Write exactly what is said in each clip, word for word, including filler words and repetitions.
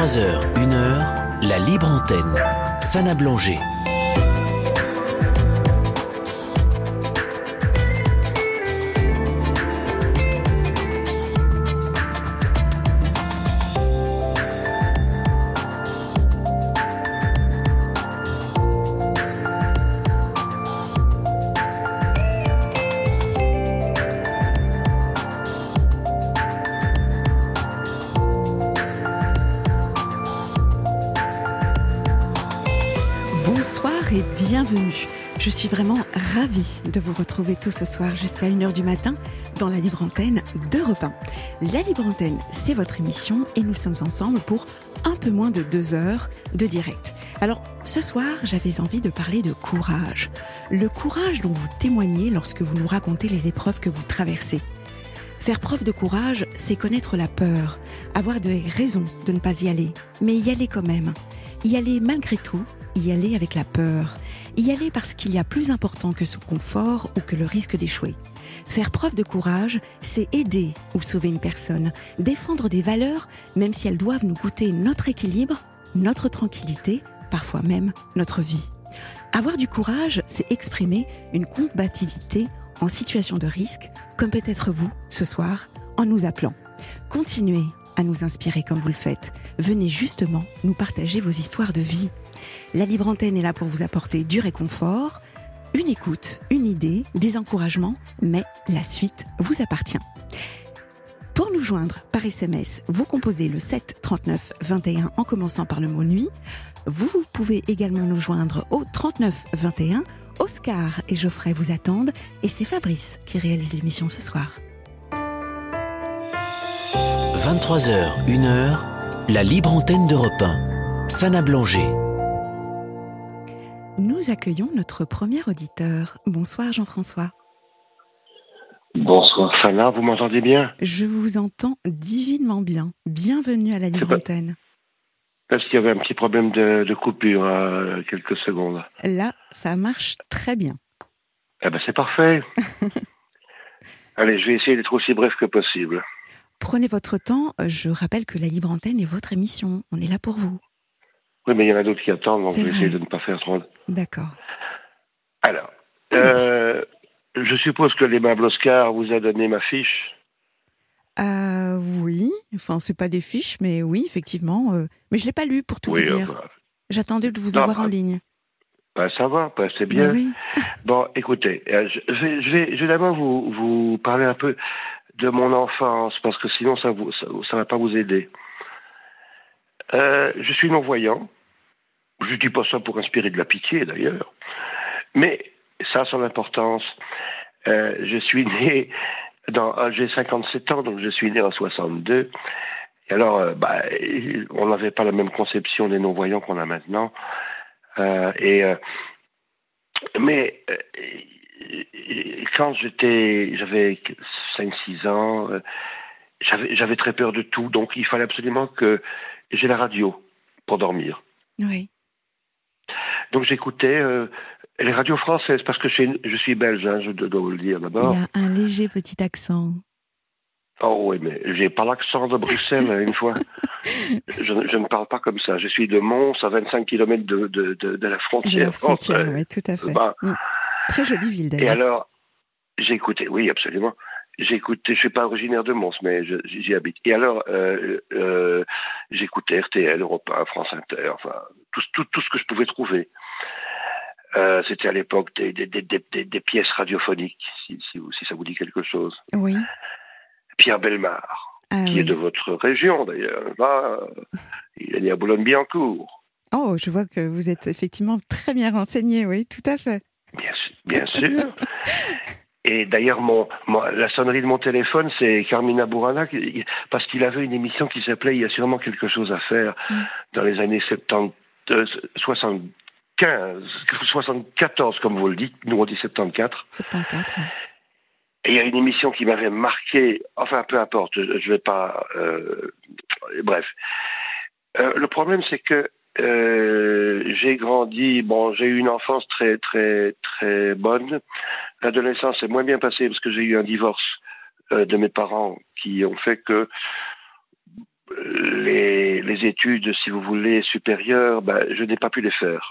vingt-trois heures, une heure, la libre antenne. Sana Blanger. Bonsoir et bienvenue. Je suis vraiment ravie de vous retrouver tous ce soir jusqu'à une heure du matin dans la libre antenne d'Europe un. La libre antenne, c'est votre émission et nous sommes ensemble pour un peu moins de deux heures de direct. Alors, ce soir, j'avais envie de parler de courage. Le courage dont vous témoignez lorsque vous nous racontez les épreuves que vous traversez. Faire preuve de courage, c'est connaître la peur, avoir des raisons de ne pas y aller, mais y aller quand même. Y aller malgré tout, y aller avec la peur. Y aller parce qu'il y a plus important que son confort ou que le risque d'échouer. Faire preuve de courage, c'est aider ou sauver une personne, défendre des valeurs, même si elles doivent nous coûter notre équilibre, notre tranquillité, parfois même notre vie. Avoir du courage, c'est exprimer une combativité en situation de risque, comme peut-être vous, ce soir, en nous appelant. Continuez à nous inspirer comme vous le faites. Venez justement nous partager vos histoires de vie. La libre antenne est là pour vous apporter du réconfort, une écoute, une idée, des encouragements, mais la suite vous appartient. Pour nous joindre par S M S, vous composez le sept trente-neuf vingt et un en commençant par le mot nuit. Vous pouvez également nous joindre au trente-neuf vingt et un. Oscar et Geoffrey vous attendent et c'est Fabrice qui réalise l'émission ce soir. vingt-trois heures, une heure, la libre antenne d'Europe un. Sana Blanger. Nous accueillons notre premier auditeur. Bonsoir Jean-François. Bonsoir Sana, vous m'entendez bien ? Je vous entends divinement bien. Bienvenue à la libre antenne. Parce qu'il y avait un petit problème de, de coupure à euh, quelques secondes. Là, ça marche très bien. Eh ben c'est parfait. Allez, je vais essayer d'être aussi bref que possible. Prenez votre temps. Je rappelle que la libre antenne est votre émission. On est là pour vous. Oui, mais il y en a d'autres qui attendent, donc c'est je vais vrai. essayer de ne pas faire trop. D'accord. Alors, euh, je suppose que l'aimable Oscar vous a donné ma fiche. Euh, oui, enfin c'est pas des fiches, mais oui, effectivement. Euh, mais je l'ai pas lu pour tout Oui, vous dire. euh, bah, J'attendais de vous non, avoir bah, en ligne. bah, ça va, bah, c'est bien. Ben oui. Bon, écoutez, euh, je, je vais, je vais, je vais d'abord vous, vous parler un peu de mon enfance, parce que sinon ça vous, ça, ça va pas vous aider. Euh, je suis non-voyant. Je dis pas ça pour inspirer de la pitié, d'ailleurs. Mais ça a son importance. Euh, je suis né dans, ah, j'ai cinquante-sept ans, donc je suis né en soixante-deux. Et alors, euh, bah, on n'avait pas la même conception des non-voyants qu'on a maintenant. Euh, et euh, mais euh, quand j'étais, j'avais cinq six ans, euh, j'avais, j'avais très peur de tout. Donc, il fallait absolument que j'ai la radio pour dormir. Oui. Donc j'écoutais euh, les radios françaises, parce que chez, je suis belge, hein, je dois vous le dire d'abord. Il y a un léger petit accent. Oh oui, mais j'ai pas l'accent de Bruxelles, une fois. Je, je ne parle pas comme ça. Je suis de Mons, à vingt-cinq kilomètres de, de, de, de la frontière. De la frontière, française. oui, tout à fait. Bah, Mm. Très jolie ville, d'ailleurs. et alors, j'ai écouté, oui, absolument. J'ai écouté, je suis pas originaire de Mons, mais je, j'y habite. Et alors, euh, euh, j'écoutais R T L, Europe un, France Inter, enfin, tout, tout, tout ce que je pouvais trouver. Euh, c'était à l'époque des, des, des, des, des pièces radiophoniques, si, si, si ça vous dit quelque chose. Oui. Pierre Bellemare, Ah, qui oui. est de votre région d'ailleurs, là, il est né à Boulogne-Billancourt. Oh, je vois que vous êtes effectivement très bien renseigné, oui, tout à fait. Bien, su- bien sûr. Et d'ailleurs, mon, mon, la sonnerie de mon téléphone, c'est Carmina Burana, qui- parce qu'il avait une émission qui s'appelait Il y a sûrement quelque chose à faire Mm. dans les années soixante-dix, euh, soixante-quinze, soixante-quatorze, comme vous le dites, nous on dit soixante-quatorze. soixante-quatorze, oui. Et il y a une émission qui m'avait marqué, enfin peu importe, je ne vais pas... Euh, bref. Euh, le problème, c'est que euh, j'ai grandi, bon, j'ai eu une enfance très, très, très bonne. L'adolescence est moins bien passée parce que j'ai eu un divorce euh, de mes parents qui ont fait que les, les études, si vous voulez, supérieures, ben, je n'ai pas pu les faire.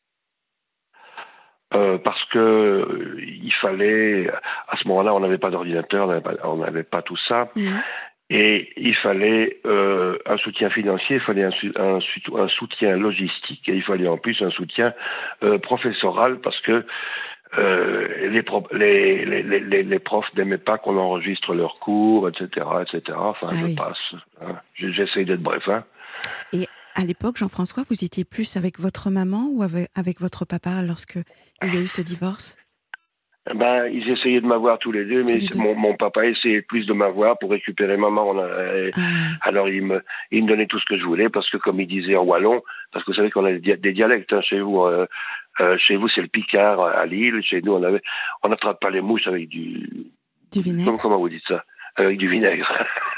Euh, parce que euh, il fallait, à ce moment-là, on n'avait pas d'ordinateur, on n'avait pas, on n'avait pas tout ça, Mmh. et il fallait euh, un soutien financier, il fallait un, un, un soutien logistique, et il fallait en plus un soutien euh, professoral, parce que euh, les, pro- les, les, les, les profs n'aimaient pas qu'on enregistre leurs cours, et cetera, et cetera. Enfin, Ah je oui. passe. Hein. J'essaie d'être bref. Hein. Et à l'époque, Jean-François, vous étiez plus avec votre maman ou avec, avec votre papa lorsque il y a eu ce divorce? Ben, ils essayaient de m'avoir tous les deux, Tous mais les deux. mon, mon papa essayait plus de m'avoir pour récupérer maman. On a- Ah oui. alors il me, il me donnait tout ce que je voulais, parce que comme il disait en wallon, parce que vous savez qu'on a des, dia- des dialectes hein, chez vous. Euh, euh, chez vous, c'est le picard à Lille. Chez nous, on avait, on n'attrape pas les mouches avec du, Du comment, vinaigre? comment vous dites ça? Avec du vinaigre.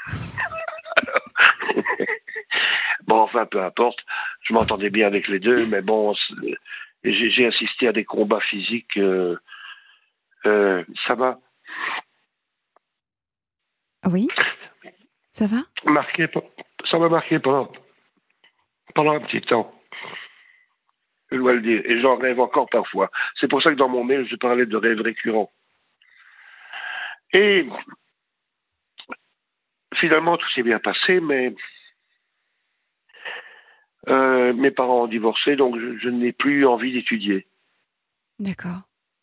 Bon, enfin, peu importe. Je m'entendais bien avec les deux, mais bon, c'est- j'ai, j'ai assisté à des combats physiques. Euh, euh, ça m'a Oui? Ça va? marqué, ça m'a marqué pendant, pendant un petit temps. Je dois le dire. Et j'en rêve encore parfois. C'est pour ça que dans mon mail, je parlais de rêves récurrents. Et finalement, tout s'est bien passé, mais euh, mes parents ont divorcé, donc je, je n'ai plus envie d'étudier. D'accord.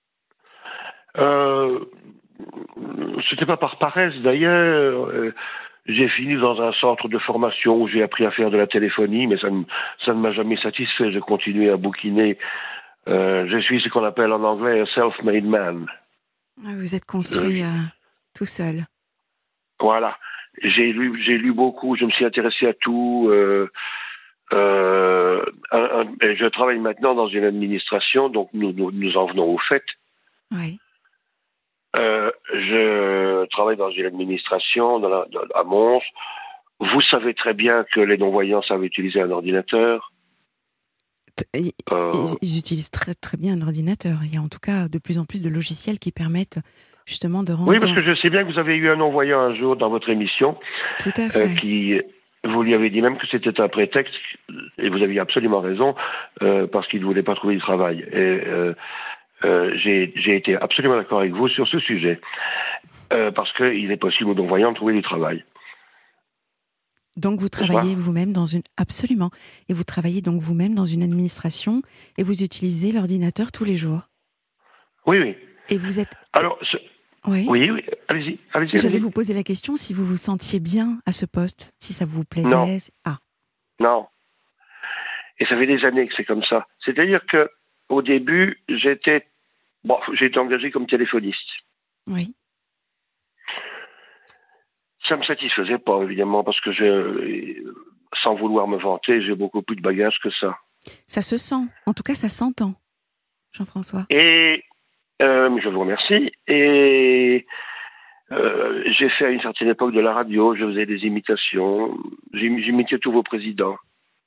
Euh, c'était pas par paresse d'ailleurs. Euh, j'ai fini dans un centre de formation où j'ai appris à faire de la téléphonie, mais ça ne, ça ne m'a jamais satisfait. J'ai continué à bouquiner. Euh, je suis ce qu'on appelle en anglais un self-made man. Vous êtes construit Euh, euh, tout seul. voilà. J'ai lu, j'ai lu beaucoup. Je me suis intéressé à tout. Euh, euh, un, un, et je travaille maintenant dans une administration, donc nous, nous, nous en venons au fait. Oui. Euh, je travaille dans une administration dans la, dans, à Mons. Vous savez très bien que les non-voyants savent utiliser un ordinateur. T- Ils, Euh, ils- ils utilisent très très bien un ordinateur. Il y a en tout cas de plus en plus de logiciels qui permettent justement de rendre... oui, parce que je sais bien que vous avez eu un non-voyant un jour dans votre émission Tout à euh, fait. qui, vous lui avez dit même que c'était un prétexte, et vous aviez absolument raison, euh, parce qu'il ne voulait pas trouver du travail. Et euh, euh, j'ai, j'ai été absolument d'accord avec vous sur ce sujet, euh, parce qu'il est possible aux non-voyants de trouver du travail. Donc vous N'est-ce travaillez pas? vous-même dans une... Absolument. Et vous travaillez donc vous-même dans une administration et vous utilisez l'ordinateur tous les jours. Oui, oui. Et vous êtes... Alors, ce- Oui. oui, oui, allez-y, allez-y. J'allais allez-y. vous poser la question si vous vous sentiez bien à ce poste, si ça vous plaisait. Non. Ah, Non. Et ça fait des années que c'est comme ça. C'est-à-dire que au début, j'étais, bon, j'ai été engagé comme téléphoniste. oui. Ça me satisfaisait pas, évidemment, parce que je, sans vouloir me vanter, j'ai beaucoup plus de bagages que ça. Ça se sent. En tout cas, ça s'entend, Jean-François. Et euh, je vous remercie. Et euh, j'ai fait à une certaine époque de la radio, je faisais des imitations, J'im- j'imitais tous vos présidents.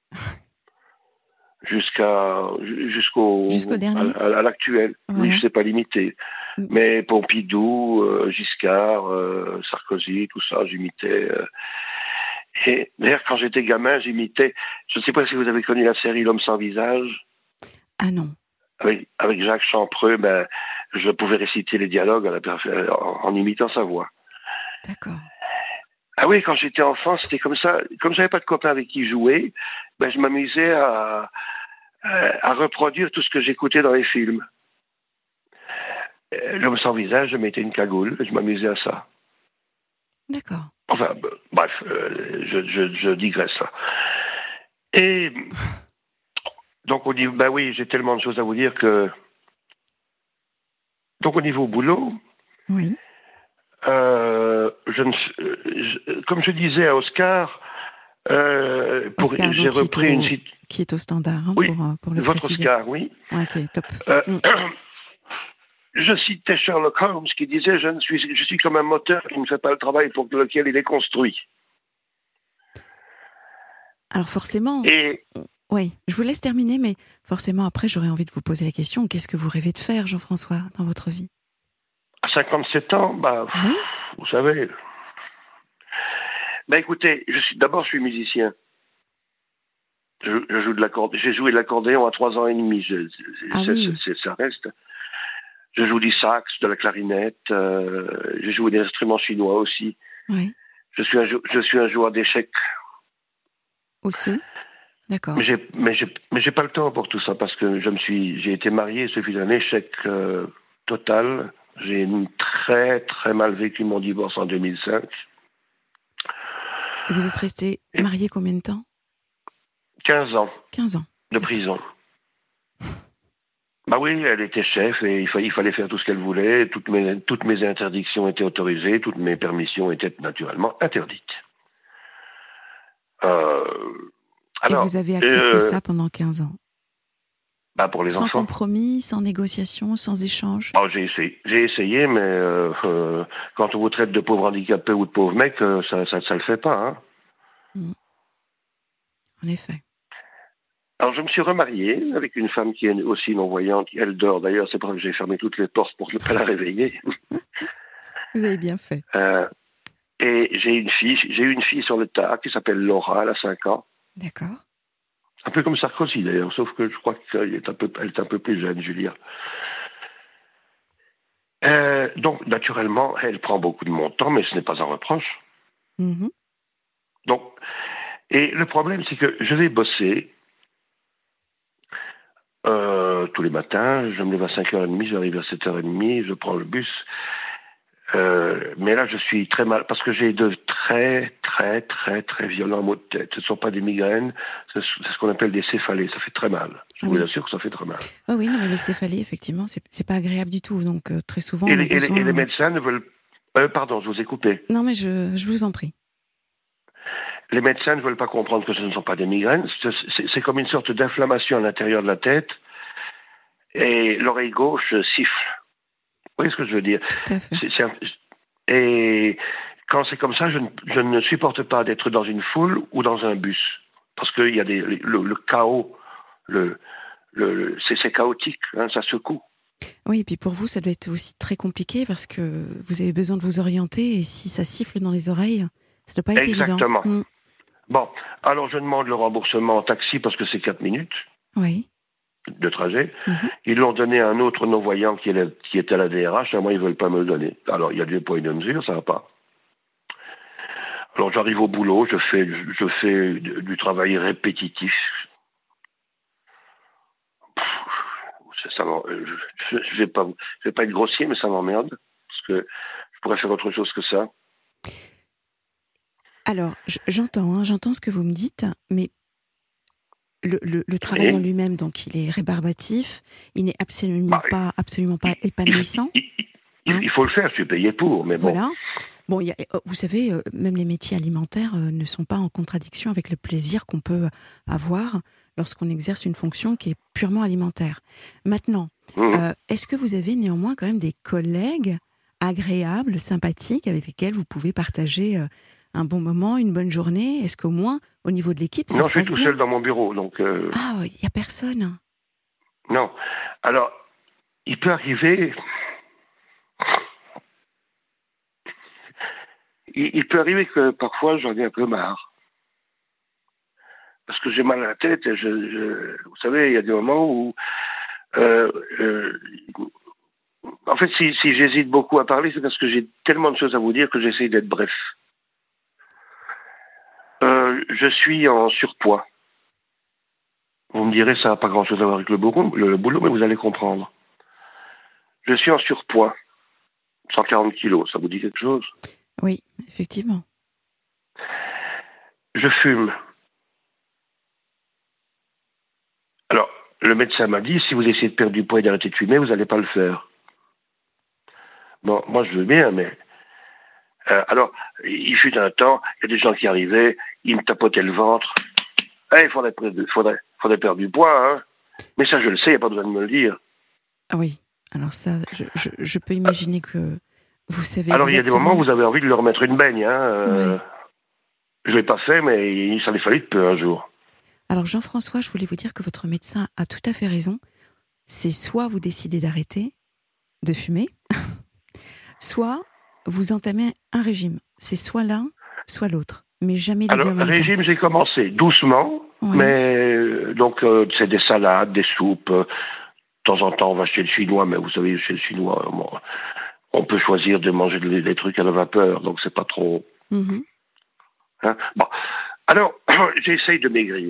Jusqu'à jusqu'au Jusqu'au dernier. à, à, à l'actuel. Voilà. Oui, je sais pas l'imiter. Mm. Mais Pompidou, euh, Giscard, euh, Sarkozy, tout ça, j'imitais. Euh. Et d'ailleurs, quand j'étais gamin, j'imitais. Je ne sais pas si vous avez connu la série L'homme sans visage. Ah non. Avec, avec Jacques Champreux, ben, je pouvais réciter les dialogues à la perf- en, en imitant sa voix. D'accord. Ah oui, quand j'étais enfant, c'était comme ça. Comme j'avais pas de copains avec qui jouer, ben, je m'amusais à, à, à reproduire tout ce que j'écoutais dans les films. Euh, L'homme sans visage, je mettais une cagoule, je m'amusais à ça. D'accord. Enfin, b- bref, euh, je, je, je digresse ça. Et donc on dit, ben oui, j'ai tellement de choses à vous dire que... Donc au niveau boulot, Oui. euh, je ne, je, comme je disais à Oscar, euh, pour, Oscar, j'ai donc, qui est repris au- une cite- Qui est au standard, hein, Oui, pour, euh, pour le votre préciser. Oscar, oui. Ok, top. Euh, Mm. Je citais Sherlock Holmes qui disait je, ne suis, je suis comme un moteur qui ne fait pas le travail pour lequel il est construit. Alors forcément, Et oui, je vous laisse terminer, mais forcément après j'aurais envie de vous poser la question, qu'est-ce que vous rêvez de faire, Jean-François, dans votre vie? à cinquante-sept ans, bah, Oui. vous savez, Ben écoutez, je suis, d'abord, je suis musicien. Je, je joue de l'accordéon. J'ai joué de l'accordéon à trois ans et demi. Je, je, Ah c'est, oui. c'est, ça reste. Je joue du sax, de la clarinette. Euh, j'ai joué des instruments chinois aussi. Oui. Je suis un, je suis un joueur d'échecs. Aussi. D'accord. Mais j'ai, mais j'ai, mais j'ai pas le temps pour tout ça parce que je me suis, j'ai été marié, ce fut un échec euh, total. J'ai très très mal vécu mon divorce en deux mille cinq. Et vous êtes resté marié combien de temps? quinze ans. quinze ans. De prison. Bah oui, elle était chef et il, fa- il fallait faire tout ce qu'elle voulait. Toutes mes, toutes mes interdictions étaient autorisées, toutes mes permissions étaient naturellement interdites. Euh, Et alors, vous avez accepté euh, ça pendant quinze ans? bah pour les Sans enfants. compromis, sans négociation, sans échange? Bon, j'ai essayé, j'ai essayé, mais euh, euh, quand on vous traite de pauvre handicapé ou de pauvre mec, euh, ça, ça, ça le fait pas. Hein. Mmh. En effet. Alors, je me suis remarié avec une femme qui est aussi non-voyante. Elle dort d'ailleurs, c'est pour ça que j'ai fermé toutes les portes pour ne pas la réveiller. Vous avez bien fait. Euh, et j'ai une fille, j'ai eu une fille sur le tas qui s'appelle Laura, elle a cinq ans. D'accord. Un peu comme Sarkozy d'ailleurs, sauf que je crois qu'elle est un peu, elle est un peu plus jeune, Julia. Euh, donc, naturellement, elle prend beaucoup de mon temps, mais ce n'est pas un reproche. Mmh. Donc, et le problème, c'est que je vais bosser euh, tous les matins. Je me lève à cinq heures trente, j'arrive à sept heures trente, je prends le bus. Euh, mais là, je suis très mal, parce que j'ai de très, très, très, très violents maux de tête. Ce ne sont pas des migraines, c'est ce qu'on appelle des céphalées. Ça fait très mal. Je Oui. vous assure que ça fait très mal. Oh oui, non, mais les céphalées, effectivement, c'est, c'est pas agréable du tout. Donc, euh, très souvent, Et on a les, et les- besoin... et les médecins ne veulent... Euh, pardon, je vous ai coupé. Non, mais je, je vous en prie. Les médecins ne veulent pas comprendre que ce ne sont pas des migraines. C'est, c'est- c'est comme une sorte d'inflammation à l'intérieur de la tête. Et l'oreille gauche siffle. Vous voyez ce que je veux dire? Tout à fait. C'est- c'est un- Et quand c'est comme ça, je ne, je ne supporte pas d'être dans une foule ou dans un bus. Parce qu'il y a des, le, le chaos, le, le, le- c'est, c'est chaotique, hein, ça secoue. Oui, et puis pour vous, ça doit être aussi très compliqué parce que vous avez besoin de vous orienter et si ça siffle dans les oreilles, ça doit pas être Exactement. évident. Mmh. Bon, alors je demande le remboursement en taxi parce que c'est quatre minutes Oui. de trajet. Mhm. Ils l'ont donné à un autre non-voyant qui est, la- qui est à la D R H, et moi ils ne veulent pas me le donner. Alors il y a deux poids et deux mesures, ça va pas. Alors j'arrive au boulot, je fais, je fais du du travail répétitif. Pff, ça m'en- je ne vais pas, je vais pas être grossier, mais ça m'emmerde. Parce que je pourrais faire autre chose que ça. Alors, j- j'entends, hein, j'entends ce que vous me dites, mais le, le, le travail Oui. en lui-même, donc il est rébarbatif, il n'est absolument Bah, pas, absolument pas Il, épanouissant. il- il- Hein. il faut le faire, je suis payé pour, mais bon. Voilà. Bon, il y a- euh, vous savez, euh, même les métiers alimentaires euh, ne sont pas en contradiction avec le plaisir qu'on peut avoir lorsqu'on exerce une fonction qui est purement alimentaire. Maintenant, Mmh. euh, est-ce que vous avez néanmoins quand même des collègues agréables, sympathiques, avec lesquels vous pouvez partager euh, un bon moment, une bonne journée? Est-ce qu'au moins, au niveau de l'équipe, ça Non, se je suis passe tout bien? seul dans mon bureau, donc euh, Ah, il n'y a personne. non. Alors, il peut arriver... Il, il peut arriver que parfois j'en ai un peu marre. Parce que j'ai mal à la tête. Et je, je- vous savez, il y a des moments où... euh, euh, en fait, si, si j'hésite beaucoup à parler, c'est parce que j'ai tellement de choses à vous dire que j'essaie d'être bref. Euh, je suis en surpoids. Vous me direz, ça n'a pas grand-chose à voir avec le boulot, le boulot, mais vous allez comprendre. Je suis en surpoids. cent quarante kilos, ça vous dit quelque chose? Oui, effectivement. Je fume. Alors, le médecin m'a dit, si vous essayez de perdre du poids et d'arrêter de fumer, vous n'allez pas le faire. Bon, moi je veux bien, mais... Euh, alors, il fut un temps, il y a des gens qui arrivaient, ils me tapotaient le ventre. Eh, il faudrait, faudrait, faudrait perdre du poids, hein. Mais ça, je le sais, il n'y a pas besoin de me le dire. Ah oui, alors ça, je, je, je peux imaginer que vous savez Alors, il y a des exactement... moments où vous avez envie de leur mettre une baigne, hein. Euh, Ouais. Je ne l'ai pas fait, mais il s'en est fallu de peu un jour. Alors Jean-François, je voulais vous dire que votre médecin a tout à fait raison. C'est soit vous décidez d'arrêter de fumer, soit vous entamez un régime. C'est soit l'un, soit l'autre. mais jamais les Alors, deux en même régime, j'ai commencé doucement, Ouais. mais euh, donc euh, c'est des salades, des soupes. euh, De temps en temps, on va chez le chinois, mais vous savez, chez le chinois, bon, on peut choisir de manger des, des trucs à la vapeur, donc c'est pas trop. temps. Mhm. Hein. Bon, alors j'essaye de maigrir.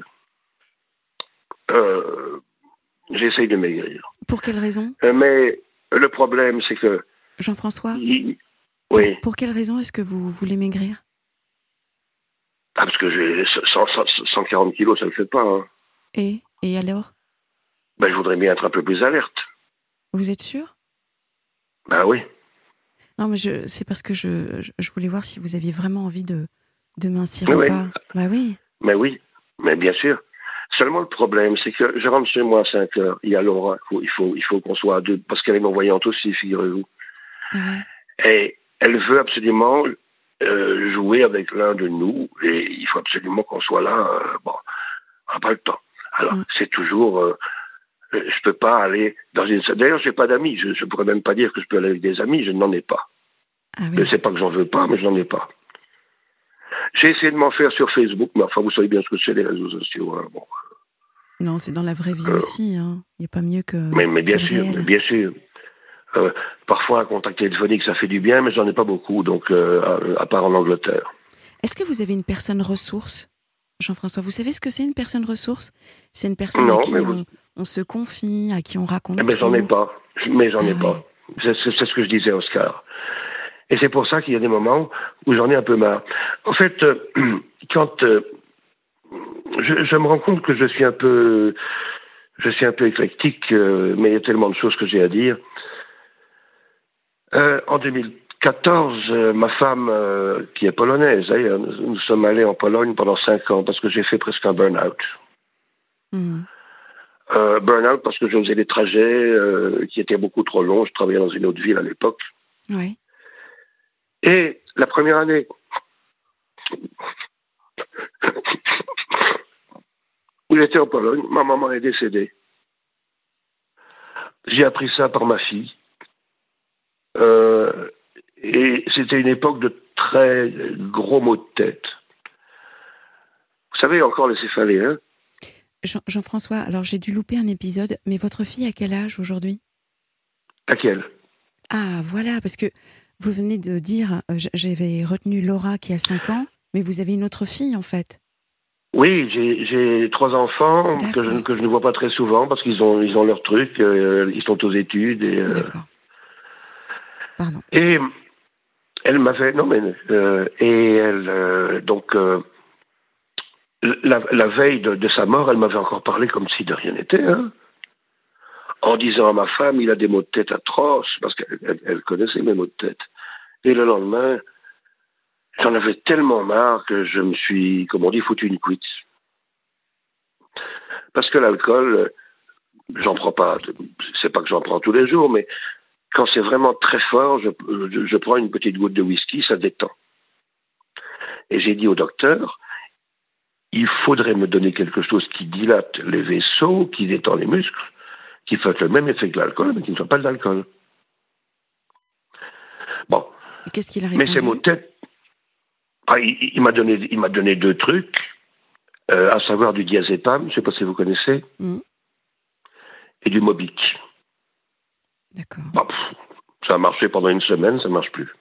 Euh, j'essaye de maigrir, Pour quelle raison, Euh, mais le problème, c'est que, Jean-François? il- Pour, oui, pour quelle raison est-ce que vous voulez maigrir? ah, parce que j'ai cent, cent, cent quarante kilos, ça ne le fait pas. Hein. Et Et alors? Ben, je voudrais bien être un peu plus alerte. Vous êtes sûr? Ben oui. Non, mais je, c'est parce que je, je, je voulais voir si vous aviez vraiment envie de, de mincir Oui, ou oui. pas. Bah oui. Mais oui, mais bien sûr. Seulement le problème, c'est que je rentre chez moi à cinq heures. Il y a Laura, il faut, il faut qu'on soit à deux, parce qu'elle est non-voyante aussi, figurez-vous. Ah ouais. Et elle veut absolument euh, jouer avec l'un de nous, et il faut absolument qu'on soit là. Euh, bon, on n'a pas le temps. Alors, Mm. c'est toujours... Euh, je peux pas aller dans une... D'ailleurs, j'ai pas d'amis. Je, je pourrais même pas dire que je peux aller avec des amis. Je n'en ai pas. Ah Je oui. sais pas que j'en veux pas, mais je n'en ai pas. J'ai essayé de m'en faire sur Facebook, mais enfin, vous savez bien ce que c'est, les réseaux sociaux. Hein, bon. Non, c'est dans la vraie vie Euh, aussi. Hein. Il n'y a pas mieux que, mais, mais bien que le sûr, réel. mais bien sûr. Euh, parfois, un contact téléphonique, ça fait du bien, mais j'en ai pas beaucoup, donc euh, à, à part en Angleterre. Est-ce que vous avez une personne ressource, Jean-François? Vous savez ce que c'est une personne ressource? C'est une personne à Non, qui mais vous... on, on se confie, à qui on raconte eh ben, j'en ai tout. pas. Mais j'en Ah ai ouais. pas. C'est, c'est, c'est ce que je disais à Oscar. Et c'est pour ça qu'il y a des moments où j'en ai un peu marre. En fait, euh, quand euh, je, je me rends compte que je suis un peu, je suis un peu éclectique, euh, mais il y a tellement de choses que j'ai à dire. Euh, en deux mille quatorze, euh, ma femme, euh, qui est polonaise, d'ailleurs, nous, nous sommes allés en Pologne pendant cinq ans parce que j'ai fait presque un burn-out. Mhm. Euh, burn-out parce que je faisais des trajets euh, qui étaient beaucoup trop longs. Je travaillais dans une autre ville à l'époque. Ouais. Et la première année, où j'étais en Pologne, ma maman est décédée. J'ai appris ça par ma fille. Euh, et c'était une époque de très gros maux de tête. Vous savez, encore les céphalées, hein? Jean- Jean-François, alors j'ai dû louper un épisode, mais votre fille a quel âge aujourd'hui? Laquelle? Ah, voilà, parce que vous venez de dire, euh, j- j'avais retenu Laura qui a cinq ans, mais vous avez une autre fille en fait. Oui, j'ai, j'ai trois enfants que je, D'accord, que je ne vois pas très souvent parce qu'ils ont, ils ont leur truc, euh, ils sont aux études. Et, euh, d'accord. Pardon. et elle m'avait... Non, mais... Euh, et elle... euh, donc... Euh, la, la veille de, de sa mort, elle m'avait encore parlé comme si de rien n'était, hein, en disant à ma femme, il a des maux de tête atroces, parce qu'elle elle, elle connaissait mes maux de tête. Et le lendemain, j'en avais tellement marre que je me suis, comme on dit, foutu une cuite. Parce que l'alcool, j'en prends pas, c'est pas que j'en prends tous les jours, mais quand c'est vraiment très fort, je, je, je prends une petite goutte de whisky, ça détend. Et j'ai dit au docteur, il faudrait me donner quelque chose qui dilate les vaisseaux, qui détend les muscles, qui fasse le même effet que l'alcool, mais qui ne soit pas de l'alcool. Bon. Et qu'est-ce qu'il a Mais ces mots de répondu? tête, ah, il, il m'a donné, il m'a donné deux trucs, euh, à savoir du diazépam, je ne sais pas si vous connaissez, Mhm. et du Mobic. D'accord. Bon, pff, ça a marché pendant une semaine, ça ne marche plus.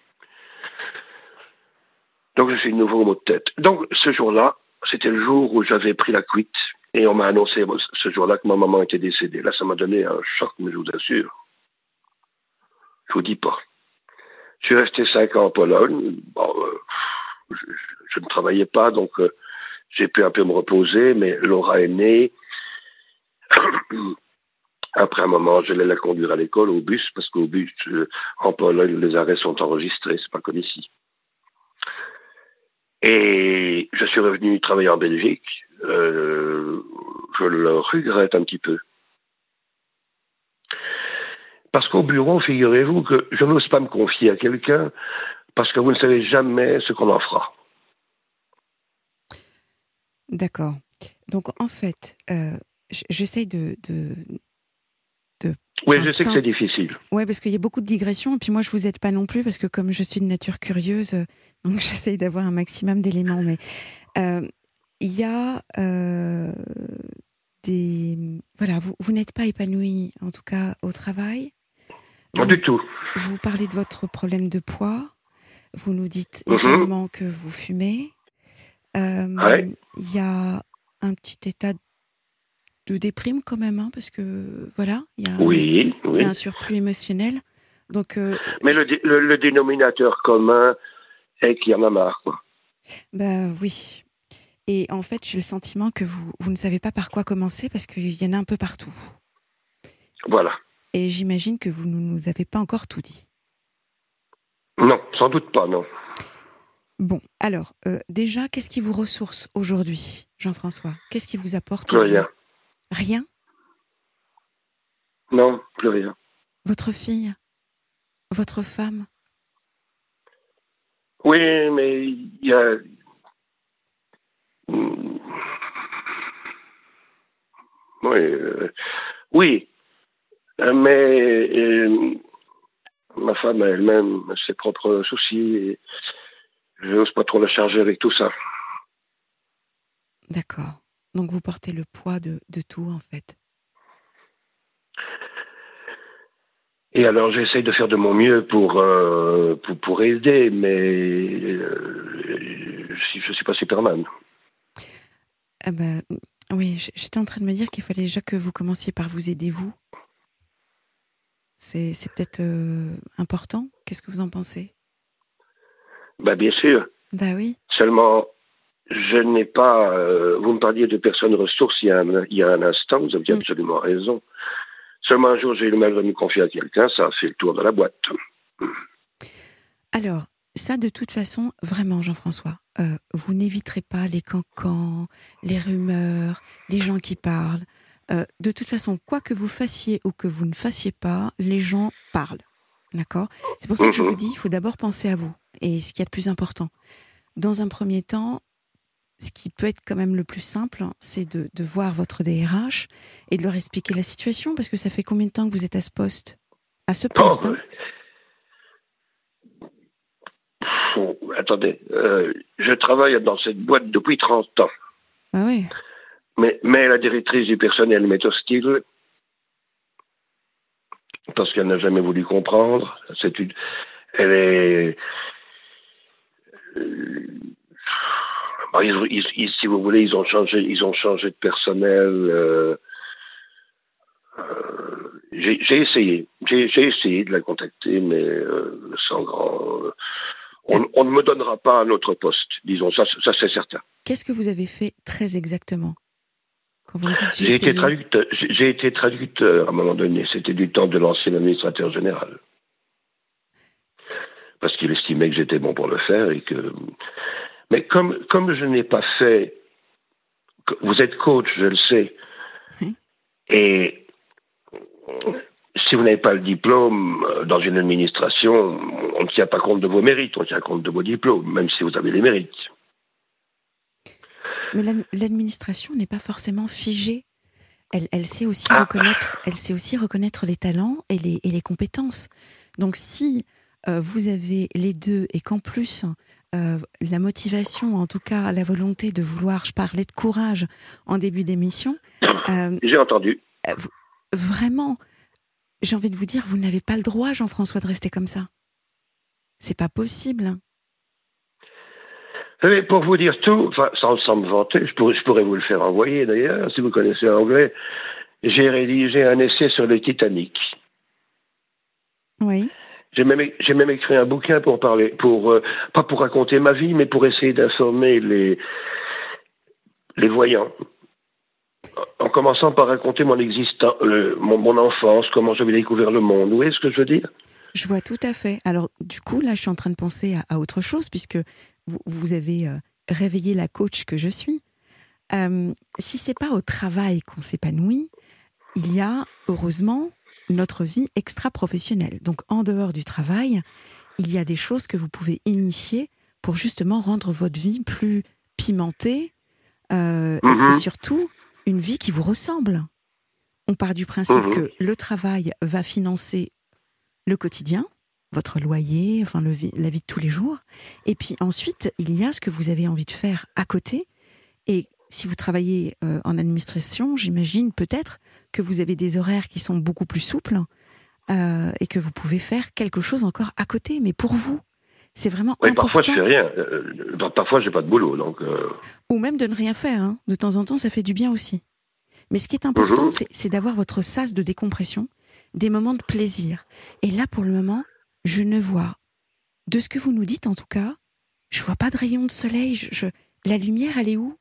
Donc je suis de nouveau au mot de tête. Donc ce jour-là, c'était le jour où j'avais pris la cuite et on m'a annoncé ce jour-là que ma maman était décédée. Là, ça m'a donné un choc, mais je vous assure. Je vous dis pas. Je suis resté cinq ans en Pologne. Bon, euh, je, je ne travaillais pas, donc euh, j'ai pu un peu me reposer, mais Laura est née. Après un moment, je l'ai la conduire à l'école, au bus, parce qu'au bus, euh, en Pologne, les arrêts sont enregistrés, c'est pas comme ici. Et je suis revenu travailler en Belgique. Euh, je le regrette un petit peu. Parce qu'au bureau, figurez-vous que je n'ose pas me confier à quelqu'un parce que vous ne savez jamais ce qu'on en fera. D'accord. Donc en fait, euh, j- j'essaye de, de, de Oui, Enfin, je sais ça, que c'est difficile. ouais, parce qu'il y a beaucoup de digressions. Et puis moi, je vous aide pas non plus parce que comme je suis de nature curieuse, euh, donc j'essaye d'avoir un maximum d'éléments. Mais euh, il y a euh, des, voilà, vous, vous n'êtes pas épanoui, en tout cas au travail. Pas Vous, du tout. vous parlez de votre problème de poids. Vous nous dites Mhm. également que vous fumez. Ouais. Euh, Il y a un petit état de déprime quand même, hein, parce que voilà, il y a, il y a- Oui, il y a un oui. surplus émotionnel. Donc, euh, Mais je- le, dé- le, le dénominateur commun est qu'il y en a marre, quoi. bah oui. Et en fait, j'ai le sentiment que vous, vous ne savez pas par quoi commencer parce qu'il y en a un peu partout. Voilà. Et j'imagine que vous ne nous avez pas encore tout dit. Non, sans doute pas, non. Bon, alors, euh, déjà, qu'est-ce qui vous ressource aujourd'hui, Jean-François? Qu'est-ce qui vous apporte Plus du... rien. Rien? Non, plus rien. Votre fille? Votre femme? Oui, mais il y a... Hmm. Oui, euh, oui. Euh, mais euh, ma femme a elle-même ses propres soucis et je n'ose pas trop la charger avec tout ça. D'accord. Donc vous portez le poids de, de tout, en fait. Et alors j'essaye de faire de mon mieux pour, euh, pour, pour aider, mais euh, je ne suis pas Superman. Ah bah, oui, j- j'étais en train de me dire qu'il fallait déjà que vous commenciez par vous aider, vous. C'est, c'est peut-être euh, important. Qu'est-ce que vous en pensez? Bah, bien sûr. Bah oui. Seulement, je n'ai pas... euh, vous me parliez de personnes ressources il y a un, il y a un instant, vous aviez Mm. absolument raison. Seulement un jour, j'ai eu le mal de me confier à quelqu'un, ça a fait le tour de la boîte. Alors, ça, de toute façon, vraiment, Jean-François, euh, vous n'éviterez pas les cancans, les rumeurs, les gens qui parlent. Euh, de toute façon, quoi que vous fassiez ou que vous ne fassiez pas, les gens parlent. D'accord? C'est pour ça que je vous Mhm. dis, il faut d'abord penser à vous. Et ce qui est le plus important. Dans un premier temps, ce qui peut être quand même le plus simple, hein, c'est de, de voir votre D R H et de leur expliquer la situation, parce que ça fait combien de temps que vous êtes à ce poste? À ce Oh, poste, hein? Faut- attendez, euh, je travaille dans cette boîte depuis trente ans. Ah oui. Mais, mais la directrice du personnel m'est hostile parce qu'elle n'a jamais voulu comprendre. C'est une, elle est... euh, bon, ils- ils- ils- si vous voulez, ils ont changé, ils ont changé de personnel. euh, euh, j'ai j'ai essayé, j'ai j'ai essayé de la contacter, mais euh, sans grand... euh, Euh, on, on ne me donnera pas un autre poste, disons, ça, ça c'est certain. Qu'est-ce que vous avez fait très exactement quand vous me dites j'ai J'ai été essayé? traducteur, j'ai j'ai été traducteur à un moment donné, c'était du temps de l'ancien administrateur général. Parce qu'il estimait que j'étais bon pour le faire et que... Mais comme, comme je n'ai pas fait... Vous êtes coach, je le sais, Oui. et si vous n'avez pas le diplôme euh, dans une administration, on ne tient pas compte de vos mérites, on tient compte de vos diplômes, même si vous avez les mérites. Mais l'ad- l'administration n'est pas forcément figée. Elle, elle sait aussi Ah, reconnaître, elle sait aussi reconnaître les talents et les, et les compétences. Donc si euh, vous avez les deux et qu'en plus euh, la motivation, en tout cas la volonté de vouloir, je parlais de courage en début d'émission, euh, j'ai entendu. euh, vous- vraiment, j'ai envie de vous dire, vous n'avez pas le droit, Jean-François, de rester comme ça. C'est pas possible. Mais pour vous dire tout, enfin, sans, sans me vanter, je pourrais, je pourrais vous le faire envoyer d'ailleurs, si vous connaissez l'anglais, j'ai rédigé un essai sur le Titanic. Oui. J'ai même, j'ai même écrit un bouquin pour parler, pour euh, pas pour raconter ma vie, mais pour essayer d'informer les, les voyants. En commençant par raconter mon existence, le, mon, mon enfance, comment j'avais découvert le monde. Vous voyez ce que je veux dire? Je vois tout à fait. Alors, du coup, là, je suis en train de penser à, à autre chose, puisque vous, vous avez euh, réveillé la coach que je suis. Euh, si c'est pas au travail qu'on s'épanouit, il y a, heureusement, notre vie extra-professionnelle. Donc, en dehors du travail, il y a des choses que vous pouvez initier pour justement rendre votre vie plus pimentée euh, et, et Mhm. surtout une vie qui vous ressemble. On part du principe Mmh. que le travail va financer le quotidien, votre loyer, enfin le vi- la vie de tous les jours. Et puis ensuite, il y a ce que vous avez envie de faire à côté. Et si vous travaillez euh, en administration, j'imagine peut-être que vous avez des horaires qui sont beaucoup plus souples euh, et que vous pouvez faire quelque chose encore à côté. Mais pour vous, c'est vraiment Oui, important. parfois je fais rien. Euh, parfois j'ai pas de boulot, donc. Euh... Ou même de ne rien faire. Hein. De temps en temps, ça fait du bien aussi. Mais ce qui est important, Mhm. c'est, c'est d'avoir votre sas de décompression, des moments de plaisir. Et là, pour le moment, je ne vois, de ce que vous nous dites en tout cas, je vois pas de rayon de soleil. Je, je- la lumière, elle est où?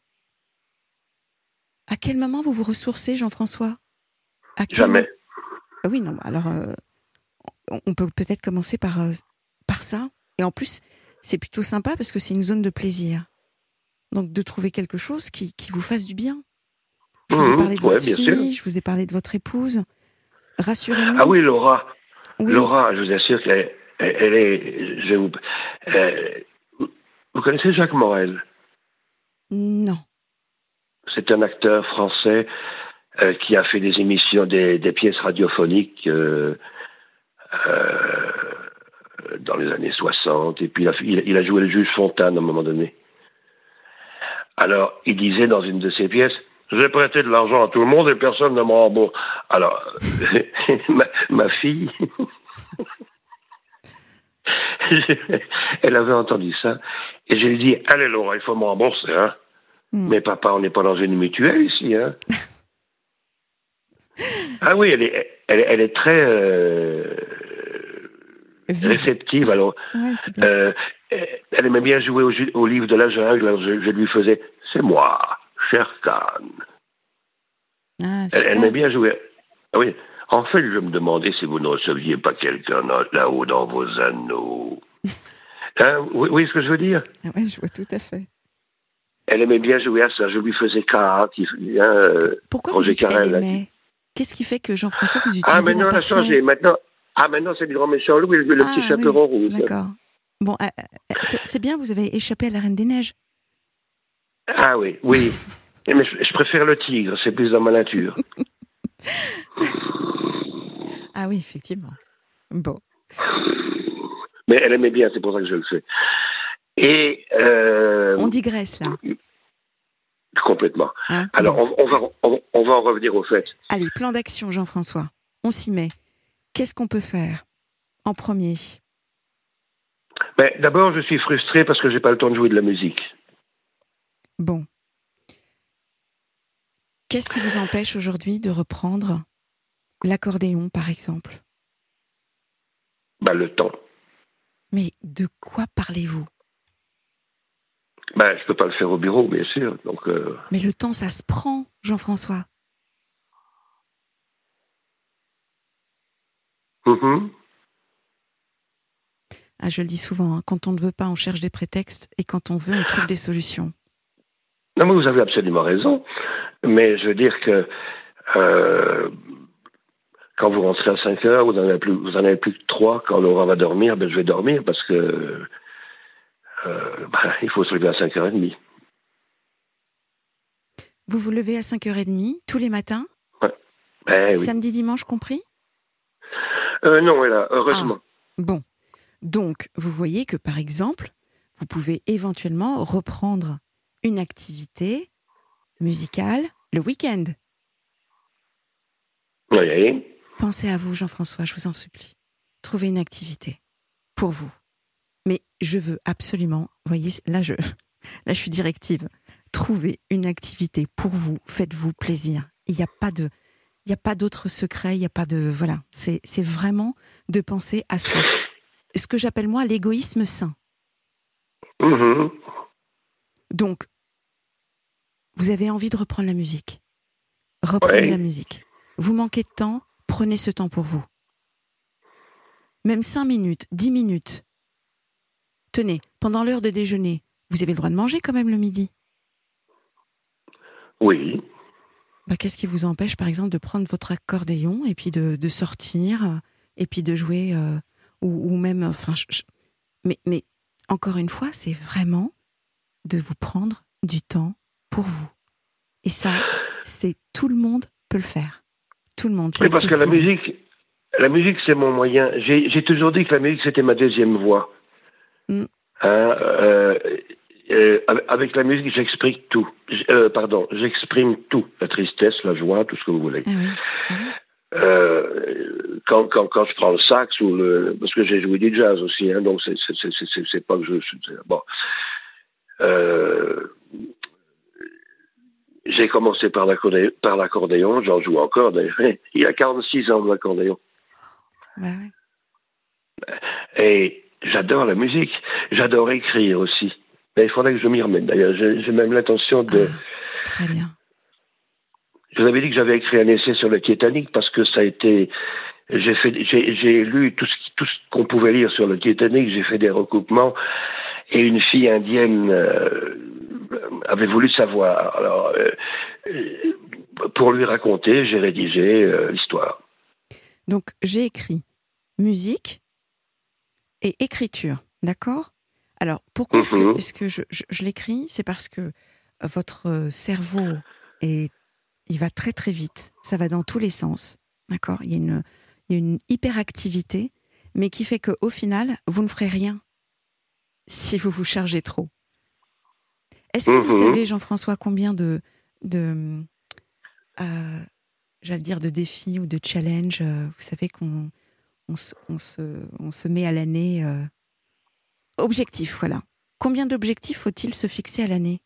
À quel moment vous vous ressourcez, Jean-François? À quel Jamais. moment? Ah oui, non, alors euh, on on peut peut-être commencer par, euh, par ça. Et en plus, c'est plutôt sympa parce que c'est une zone de plaisir. Donc de trouver quelque chose qui, qui vous fasse du bien. Je vous ai Mhm. parlé de Ouais, votre bien sûr. fille, je vous ai parlé de votre épouse. Ah Rassurez-nous. oui, Laura. Oui, Laura, je vous assure qu'elle elle, elle est. Je vais vous, euh, vous connaissez Jacques Morel? non. C'est un acteur français euh, qui a fait des émissions, des, des pièces radiophoniques euh, euh, dans les années soixante. Et puis il a, il, il a joué le juge Fontane à un moment donné. Alors, il disait dans une de ses pièces, j'ai prêté de l'argent à tout le monde et personne ne me rembourse. Alors, ma, ma fille, elle avait entendu ça. Et je lui ai dit, allez Laura, il faut me rembourser. Hein. Hmm. Mais papa, on n'est pas dans une mutuelle ici. Hein. Ah oui, elle est, elle, elle est très euh, Vive. réceptive. Alors, Ouais, c'est bien. euh, elle aimait bien jouer au, ju- au livre de la jungle. Alors je, je lui faisais, c'est moi, cher Khan. Ah, Elle, super. elle aimait bien jouer. Ah oui. En fait, je me demandais si vous ne receviez pas quelqu'un là- là-haut dans vos anneaux. Hein, vous vous voyez ce que je veux dire? Ah ouais, je vois tout à fait. Elle aimait bien jouer à ça. Je lui faisais Cara, qui, hein, euh, Pourquoi vous Roger dites elle Carrel. là, aimait? Qu'est-ce qui fait que Jean-François, vous Ah, utilisez maintenant, elle a l'imparfait? changé. Maintenant, ah, maintenant c'est le grand méchant Louis, le Ah, petit oui, chaperon rouge. d'accord. Bon, euh, euh, c'est, c'est bien, vous avez échappé à la Reine des Neiges. Ah oui, oui. Mais je, je préfère le tigre, c'est plus dans ma nature. Ah oui, effectivement. Bon. Mais elle aimait bien, c'est pour ça que je le fais. Et euh, On digresse là. complètement. Hein. Alors, Bon. on, on va, on, on va en revenir au fait. Allez, plan d'action, Jean-François. On s'y met. Qu'est-ce qu'on peut faire en premier? Ben, d'abord, je suis frustré parce que j'ai pas le temps de jouer de la musique. Bon. Qu'est-ce qui vous empêche aujourd'hui de reprendre l'accordéon, par exemple? Ben, le temps. Mais de quoi parlez-vous? Ben, je peux pas le faire au bureau, bien sûr. Donc, euh... Mais le temps, ça se prend, Jean-François. mm-hmm. Ah, je le dis souvent, hein, quand on ne veut pas, on cherche des prétextes, et quand on veut, on trouve des solutions. Non, mais vous avez absolument raison. Mais je veux dire que euh, quand vous rentrez à cinq heures, vous n'en avez plus, vous en avez plus que trois. Quand Laura va dormir, ben, je vais dormir parce que euh, ben, il faut se lever à cinq heures trente. Vous vous levez à cinq heures trente tous les matins? Ouais. Eh oui. Samedi, dimanche compris? Euh, non, là, heureusement. Ah, bon. Donc, vous voyez que, par exemple, vous pouvez éventuellement reprendre une activité musicale le week-end. Oui. Pensez à vous, Jean-François, je vous en supplie. Trouvez une activité pour vous. Mais je veux absolument, vous voyez, là je, là je suis directive. Trouvez une activité pour vous, faites-vous plaisir. Il n'y a pas de, il n'y a pas d'autre secret, il n'y a pas de, voilà. C'est, c'est vraiment de penser à soi. Ce que j'appelle moi l'égoïsme sain. Mm-hmm. Donc, vous avez envie de reprendre la musique. Reprenez Ouais. la musique. Vous manquez de temps, prenez ce temps pour vous. Même cinq minutes, dix minutes. Tenez, pendant l'heure de déjeuner, vous avez le droit de manger quand même le midi. Oui. Bah, qu'est-ce qui vous empêche, par exemple, de prendre votre accordéon et puis de, de sortir euh, et puis de jouer euh, ou, ou même, enfin, je, je, mais, mais encore une fois, c'est vraiment de vous prendre du temps pour vous. Et ça, c'est tout le monde peut le faire. tout le monde. C'est Oui, parce que la accessible. musique, la musique, c'est mon moyen. J'ai, j'ai toujours dit que la musique, c'était ma deuxième voix. Mm. Hein, euh, euh, avec la musique, j'exprime tout. J- euh, pardon, j'exprime tout. La tristesse, la joie, tout ce que vous voulez. Ah oui. Ah oui. Euh, quand, quand, quand je prends le sax ou le, parce que j'ai joué du jazz aussi, hein, donc c'est, c'est, c'est, c'est, c'est pas que je, c'est- bon. Euh, j'ai commencé par l'accordéon, par l'accordéon, j'en joue encore d'ailleurs. Il y a quarante-six ans de l'accordéon. Bah ouais. Et j'adore la musique, j'adore écrire aussi. Mais il faudrait que je m'y remette d'ailleurs. J'ai, j'ai même l'intention de. Ah, très bien. Je vous avais dit que j'avais écrit un essai sur le Titanic parce que ça a été. J'ai fait, j'ai, j'ai lu tout ce, qui- tout ce qu'on pouvait lire sur le Titanic. J'ai fait des recoupements et une fille indienne euh, avait voulu savoir. Alors, euh, euh, pour lui raconter, j'ai rédigé euh, l'histoire. Donc, j'ai écrit musique et écriture, d'accord? Alors, pourquoi est-ce que, Mhm. est-ce que je, je, je l'écris? C'est parce que euh, votre euh, cerveau, est, il va très très vite, ça va dans tous les sens, d'accord? Il y a une, il y a une hyperactivité, mais qui fait qu'au final, vous ne ferez rien si vous vous chargez trop. Est-ce que vous Mhm. savez, Jean-François, combien de, de euh, j'allais dire de défis ou de challenges, euh, vous savez qu'on on se, on se, on se met à l'année euh, objectif, voilà. Combien d'objectifs faut-il se fixer à l'année?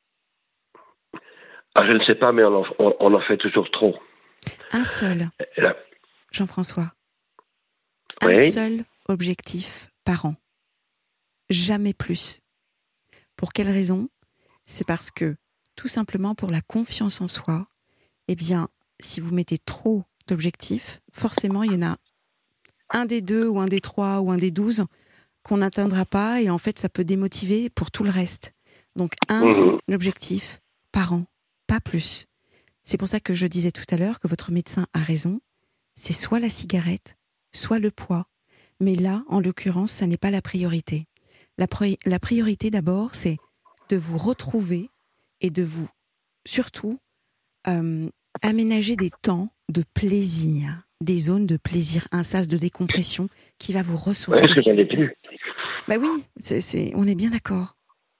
Ah, je ne sais pas, mais on en, on, on en fait toujours trop. Un seul, Et là, Jean-François. Un oui. seul objectif par an. Jamais plus. Pour quelle raison? C'est parce que, tout simplement pour la confiance en soi, eh bien, si vous mettez trop d'objectifs, forcément, il y en a un des deux ou un des trois ou un des douze qu'on n'atteindra pas et en fait, ça peut démotiver pour tout le reste. Donc, un Mhm. objectif par an, pas plus. C'est pour ça que je disais tout à l'heure que votre médecin a raison. C'est soit la cigarette, soit le poids. Mais là, en l'occurrence, ça n'est pas la priorité. La, pri- la priorité d'abord, c'est de vous retrouver et de vous, surtout, euh, aménager des temps de plaisir, des zones de plaisir, un sas de décompression qui va vous Ouais, parce ressourcer. que j'en ai plus. Bah oui, c'est, c'est, on est bien d'accord.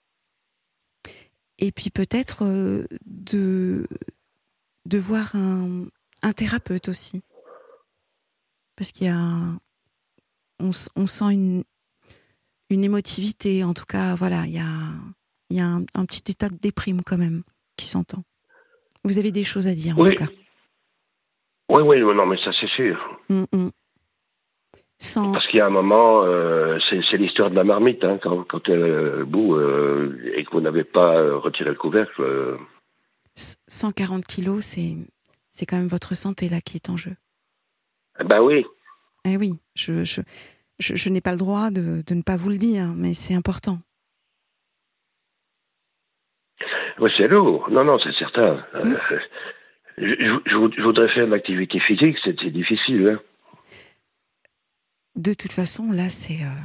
Et puis peut-être euh, de, de voir un, un thérapeute aussi. Parce qu'il y a, un- on, s- on sent une, une émotivité, en tout cas, voilà, il y a, il y a un, un petit état de déprime quand même qui s'entend. Vous avez des choses à dire, en tout Oui, cas. oui, oui, non, mais ça c'est sûr. Mm, mm. Sans, Parce qu'il y a un moment, euh, c'est, c'est l'histoire de la marmite, hein, quand, quand elle est au bout euh, et que vous n'avez pas euh, retiré le couvercle. euh, cent quarante kilos, c'est, c'est quand même votre santé là qui est en jeu. Ben oui, Eh oui, je, je, je, je n'ai pas le droit de, de ne pas vous le dire, mais c'est important. ouais, c'est lourd. Non, non, c'est certain. Mm. Euh, je, je- je voud- je voudrais faire de l'activité physique, c'est, c'est difficile. Hein. De toute façon, là, c'est, euh,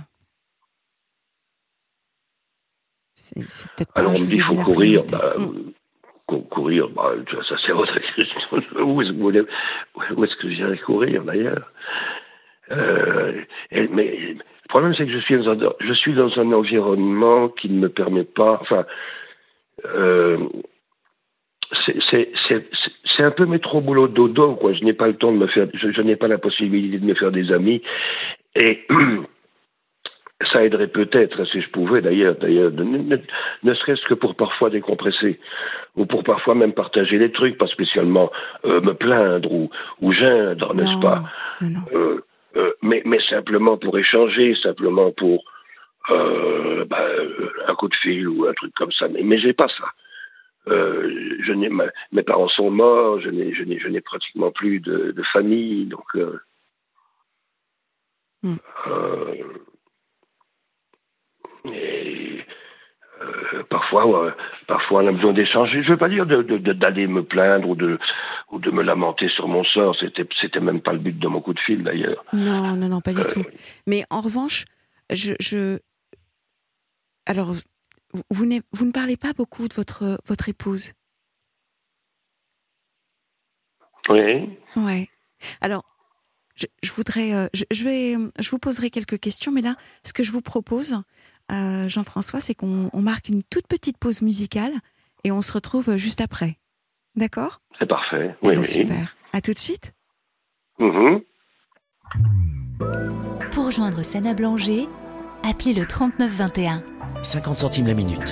c'est, c'est peut-être pas, Alors on je me dit vous ai il dit faut la courir. priorité. Bah, Mm. cou- courir, bah, ça c'est autre question. Où est-ce que, vous voulez- où est-ce que j'irai courir d'ailleurs euh, et- Mais le problème c'est que je suis, dans un, je suis dans un environnement qui ne me permet pas. Enfin, euh, c'est, c'est, c'est, c'est c'est un peu métro boulot dodo, quoi. Je n'ai pas le temps de me faire, je, je n'ai pas la possibilité de me faire des amis et ça aiderait peut-être, si je pouvais d'ailleurs, d'ailleurs, ne, ne, ne serait-ce que pour parfois décompresser, ou pour parfois même partager des trucs, pas spécialement euh, me plaindre ou, ou geindre, n'est-ce pas Non, non, non. euh, euh, mais, mais simplement pour échanger, simplement pour euh, bah, euh, un coup de fil ou un truc comme ça. Mais, mais j'ai pas ça. Euh, je n'ai, ma, mes parents sont morts, je n'ai, je n'ai, je n'ai pratiquement plus de, de famille, donc euh, Mm. euh, et, Euh, parfois, euh, parfois, on a besoin d'échanger. Je ne veux pas dire de, de, de, d'aller me plaindre ou de, ou de me lamenter sur mon sort. C'était, c'était même pas le but de mon coup de fil, d'ailleurs. Non, non, non, pas du Euh, tout. Mais en revanche, je, je, alors, vous, vous, n'êtes- vous ne parlez pas beaucoup de votre, votre épouse. oui. Ouais. Alors, je, je voudrais, euh, je, je vais, je vous poserai quelques questions, mais là, ce que je vous propose, euh, Jean-François, c'est qu'on on marque une toute petite pause musicale et on se retrouve juste après. D'accord ? C'est parfait. Eh Oui, ben, oui. super. À tout de suite. Mhm. Pour rejoindre Sana Blanger, appelez le trente-neuf vingt et un. cinquante centimes la minute.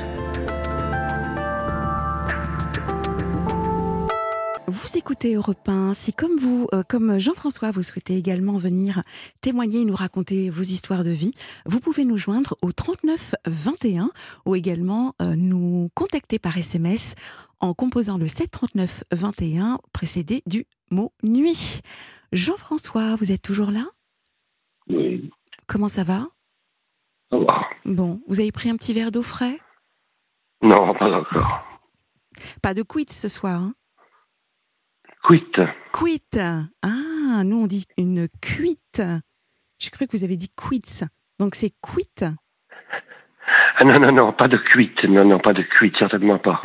Vous écoutez Europe un. Si comme vous, euh, comme Jean-François, vous souhaitez également venir témoigner et nous raconter vos histoires de vie, vous pouvez nous joindre au trente-neuf vingt et un ou également euh, nous contacter par S M S en composant le sept trente-neuf vingt et un précédé du mot nuit. Jean-François, vous êtes toujours là ? Oui, Comment ça va ? ça va. Bon, vous avez pris un petit verre d'eau frais ? Non, pas encore. Pas de quit ce soir, hein ? Quit. Quit. Ah, nous on dit une cuite. J'ai cru que vous avez dit quits. Donc c'est quit. Ah non, non, non, pas de cuite. Non, non, pas de cuite, certainement pas.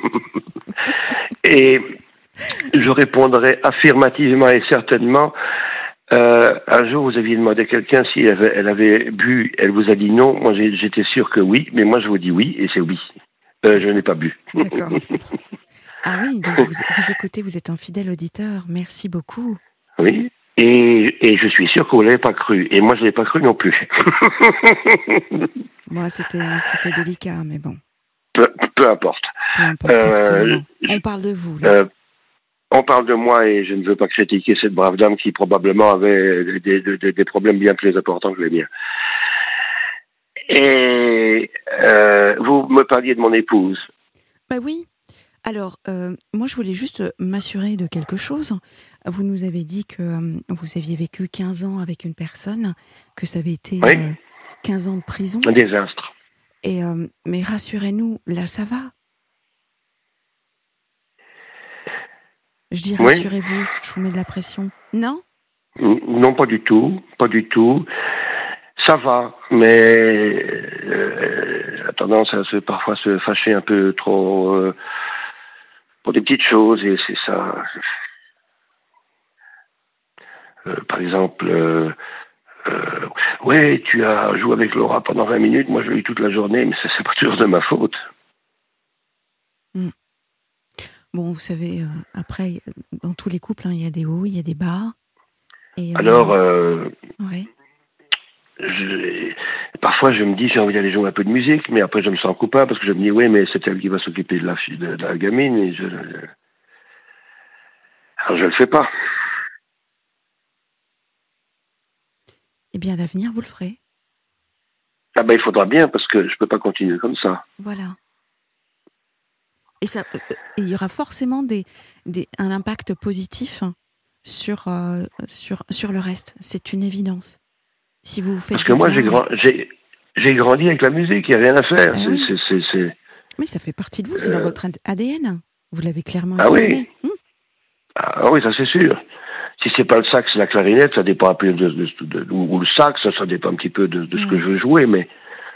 Et je répondrai affirmativement et certainement. Euh, un jour, vous aviez demandé à quelqu'un si elle avait, elle avait bu, elle vous a dit non. Moi, j'ai, j'étais sûr que oui, mais moi, je vous dis oui, et c'est oui. Euh, je n'ai pas bu. D'accord. Ah oui, donc vous, vous écoutez, vous êtes un fidèle auditeur. Merci beaucoup. Oui. Et, et je suis sûr que vous ne l'avez pas cru. Et moi, je ne l'ai pas cru non plus. Moi, c'était, c'était délicat, mais bon. Peu, peu importe. Peu importe, Euh, absolument. je- On parle de vous, là. Euh, on parle de moi et je ne veux pas critiquer cette brave dame qui probablement avait des, des, des- des problèmes bien plus importants que les miens. Et euh, vous me parliez de mon épouse. Bah oui. Alors, euh, moi, je voulais juste m'assurer de quelque chose. Vous nous avez dit que euh, vous aviez vécu quinze ans avec une personne, que ça avait été Oui. euh, quinze ans de prison. Un désastre. Et, euh, mais rassurez-nous, là, ça va. Je dis Oui. rassurez-vous, je vous mets de la pression. Non ? Non, pas du tout. Pas du tout. Ça va, mais euh, elle a tendance à se, parfois se fâcher un peu trop euh, pour des petites choses et c'est ça. Euh, par exemple, euh, euh, ouais, tu as joué avec Laura pendant vingt minutes, moi je l'ai eu toute la journée, mais ça c'est pas toujours de ma faute. Bon, vous savez, euh, après, dans tous les couples, hein, il y a des hauts, il y a des bas. Et, euh, Alors, euh, ouais. je, parfois je me dis j'ai envie d'aller jouer un peu de musique, mais après je me sens coupable parce que je me dis oui, mais c'est elle qui va s'occuper de la fille, de, de la gamine, et je, alors je le fais pas. Eh bien, à l'avenir, vous le ferez. Ah ben il faudra bien parce que je peux pas continuer comme ça. Voilà. Et ça, euh, et il y aura forcément des, des, un impact positif sur, euh, sur, sur le reste. C'est une évidence. Si vous faites Parce que du moi bien, j'ai grand, j'ai j'ai grandi avec la musique, il n'y a rien à faire. Ah c'est, oui. c'est, c'est, c'est... Mais ça fait partie de vous, c'est Euh, dans votre A D N. Vous l'avez clairement Ah oui. exprimé. Hum, Ah oui, ça c'est sûr. Si c'est pas le sax, la clarinette, ça dépend un peu de, de, de, de- ou le sax, ça, ça dépend un petit peu de, de ce Ouais. que je veux jouer, mais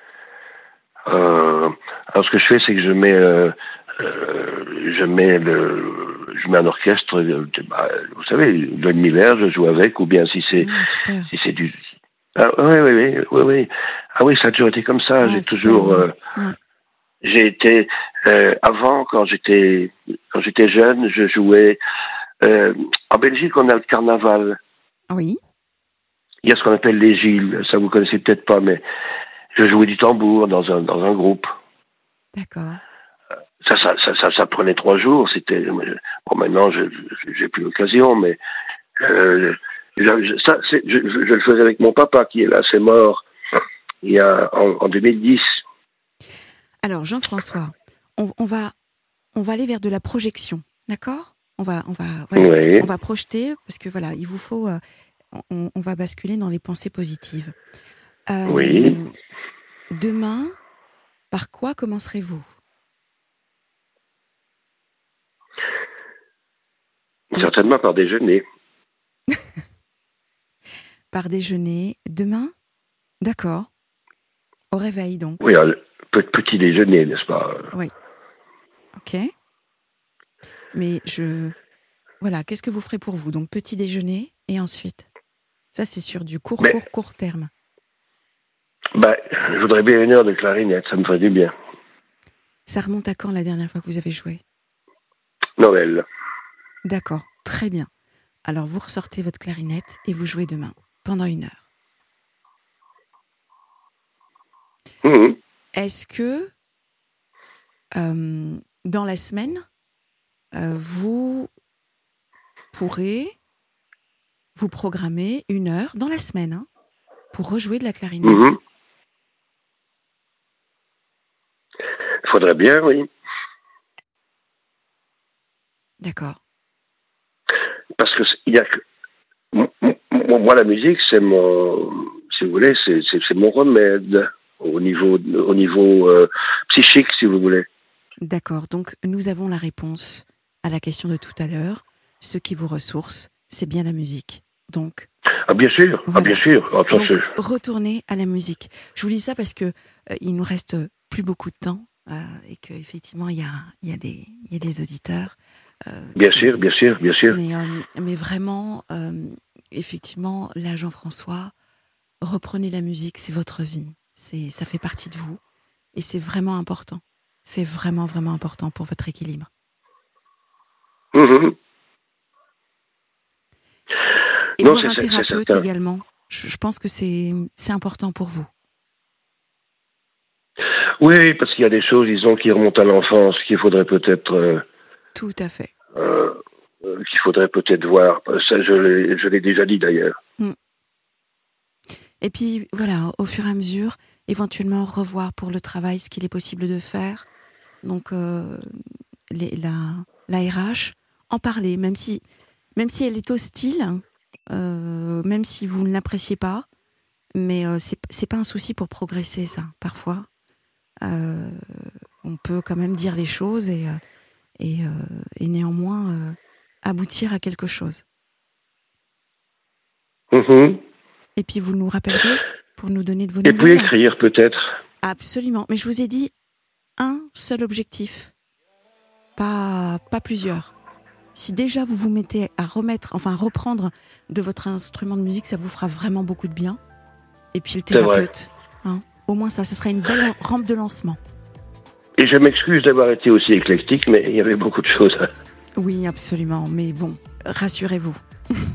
euh, alors ce que je fais, c'est que je mets, euh, euh, je mets le, je mets un orchestre, euh, bah, vous savez, Glenn Miller, je joue avec, ou bien si c'est, ah, super. si c'est du, ah oui, oui, oui, oui, oui, ah oui, ça a toujours été comme ça. Ah, j'ai super, toujours, ouais. euh, Ouais. j'ai été euh, avant quand j'étais, quand j'étais jeune, je jouais. Euh, en Belgique, on a le carnaval. Oui. Il y a ce qu'on appelle les Gilles. Ça, vous connaissez peut-être pas, mais je jouais du tambour dans un, dans un groupe. D'accord. Ça, ça, ça, ça, ça prenait trois jours. C'était, bon, maintenant, je, je- j'ai plus l'occasion, mais euh, je, je- ça, c'est, je, je- je le faisais avec mon papa qui est là, c'est mort il y a en, en deux mille dix. Alors, Jean-François, on, on va, on va aller vers de la projection, d'accord ? On va, on va, voilà, Oui. on va projeter parce que voilà, il vous faut, euh, on, on va basculer dans les pensées positives. Euh, Oui. Demain, par quoi commencerez-vous ? Certainement par déjeuner. Par déjeuner. Demain ? D'accord. Au réveil, donc. Oui, alors, le petit déjeuner, n'est-ce pas? Oui. Ok. Mais je, voilà, qu'est-ce que vous ferez pour vous? Donc, petit déjeuner et ensuite? Ça, c'est sur du court, Mais, court, court terme. bah, je voudrais bien une heure de clarinette, ça me ferait du bien. Ça remonte à quand la dernière fois que vous avez joué? Noël. D'accord, très bien. Alors, vous ressortez votre clarinette et vous jouez demain, pendant une heure. Mmh. Est-ce que, euh, dans la semaine, euh, vous pourrez vous programmer une heure, dans la semaine, hein, pour rejouer de la clarinette? Mmh. Faudrait bien, oui. D'accord. Parce que il y a que moi la musique, c'est mon, si vous voulez, c'est, c'est, c'est mon remède au niveau au niveau euh, psychique, si vous voulez. D'accord. Donc, nous avons la réponse à la question de tout à l'heure. Ce qui vous ressource, c'est bien la musique. Donc, Ah bien sûr, voilà. ah bien sûr. Ah, ça, Donc, c'est... retournez à la musique. Je vous dis ça parce que euh, il nous reste plus beaucoup de temps euh, et qu'effectivement, il y a, il y a des, il y a des auditeurs. Euh, Bien qui... sûr, bien sûr, bien sûr. Mais, euh, mais vraiment, euh, effectivement, là, Jean-François, reprenez la musique, c'est votre vie. C'est, ça fait partie de vous. Et c'est vraiment important. C'est vraiment, vraiment important pour votre équilibre. Mmh. Et Non, voir c'est, un c'est, thérapeute c'est également. Je, je pense que c'est, c'est important pour vous. Oui, parce qu'il y a des choses, disons, qui remontent à l'enfance, qu'il faudrait peut-être... Euh, Tout à fait. euh, euh, qu'il faudrait peut-être voir. Ça, je l'ai, je l'ai déjà dit d'ailleurs. Mm. Et puis, voilà, au fur et à mesure, éventuellement revoir pour le travail ce qu'il est possible de faire. Donc, euh, les, la, la R H, en parler, même si, même si elle est hostile, euh, même si vous ne l'appréciez pas, mais euh, c'est, c'est pas un souci pour progresser, ça, parfois. Euh, on peut quand même dire les choses et, euh, et, euh, et néanmoins euh, aboutir à quelque chose. Mmh. Et puis vous nous rappellerez pour nous donner de vos Et nouvelles. puis écrire peut-être. Absolument. Mais je vous ai dit un seul objectif, pas, pas plusieurs. Si déjà vous vous mettez à remettre, enfin à reprendre de votre instrument de musique, ça vous fera vraiment beaucoup de bien. Et puis le thérapeute, hein, au moins ça, ce sera une belle rampe de lancement. Et je m'excuse d'avoir été aussi éclectique, mais il y avait beaucoup de choses. Oui, absolument. Mais bon, rassurez-vous. D'accord ?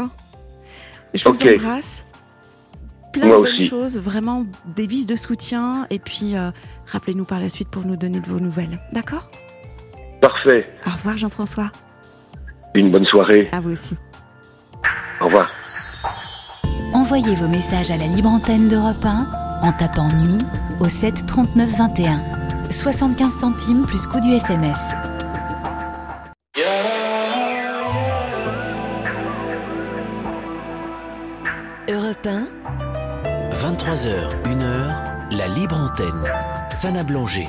Je vous Okay. embrasse. Plein Moi de bonnes aussi. choses, vraiment des vis de soutien. Et puis, euh, rappelez-nous par la suite pour nous donner de vos nouvelles. D'accord ? Parfait. Au revoir Jean-François. Une bonne soirée. À vous aussi. Au revoir. Envoyez vos messages à la libre antenne d'Europe un en tapant nuit au sept trente-neuf vingt et un. soixante-quinze centimes plus coût du S M S. Europe un. vingt-trois heures, une heure, la libre antenne. Sana Blanger.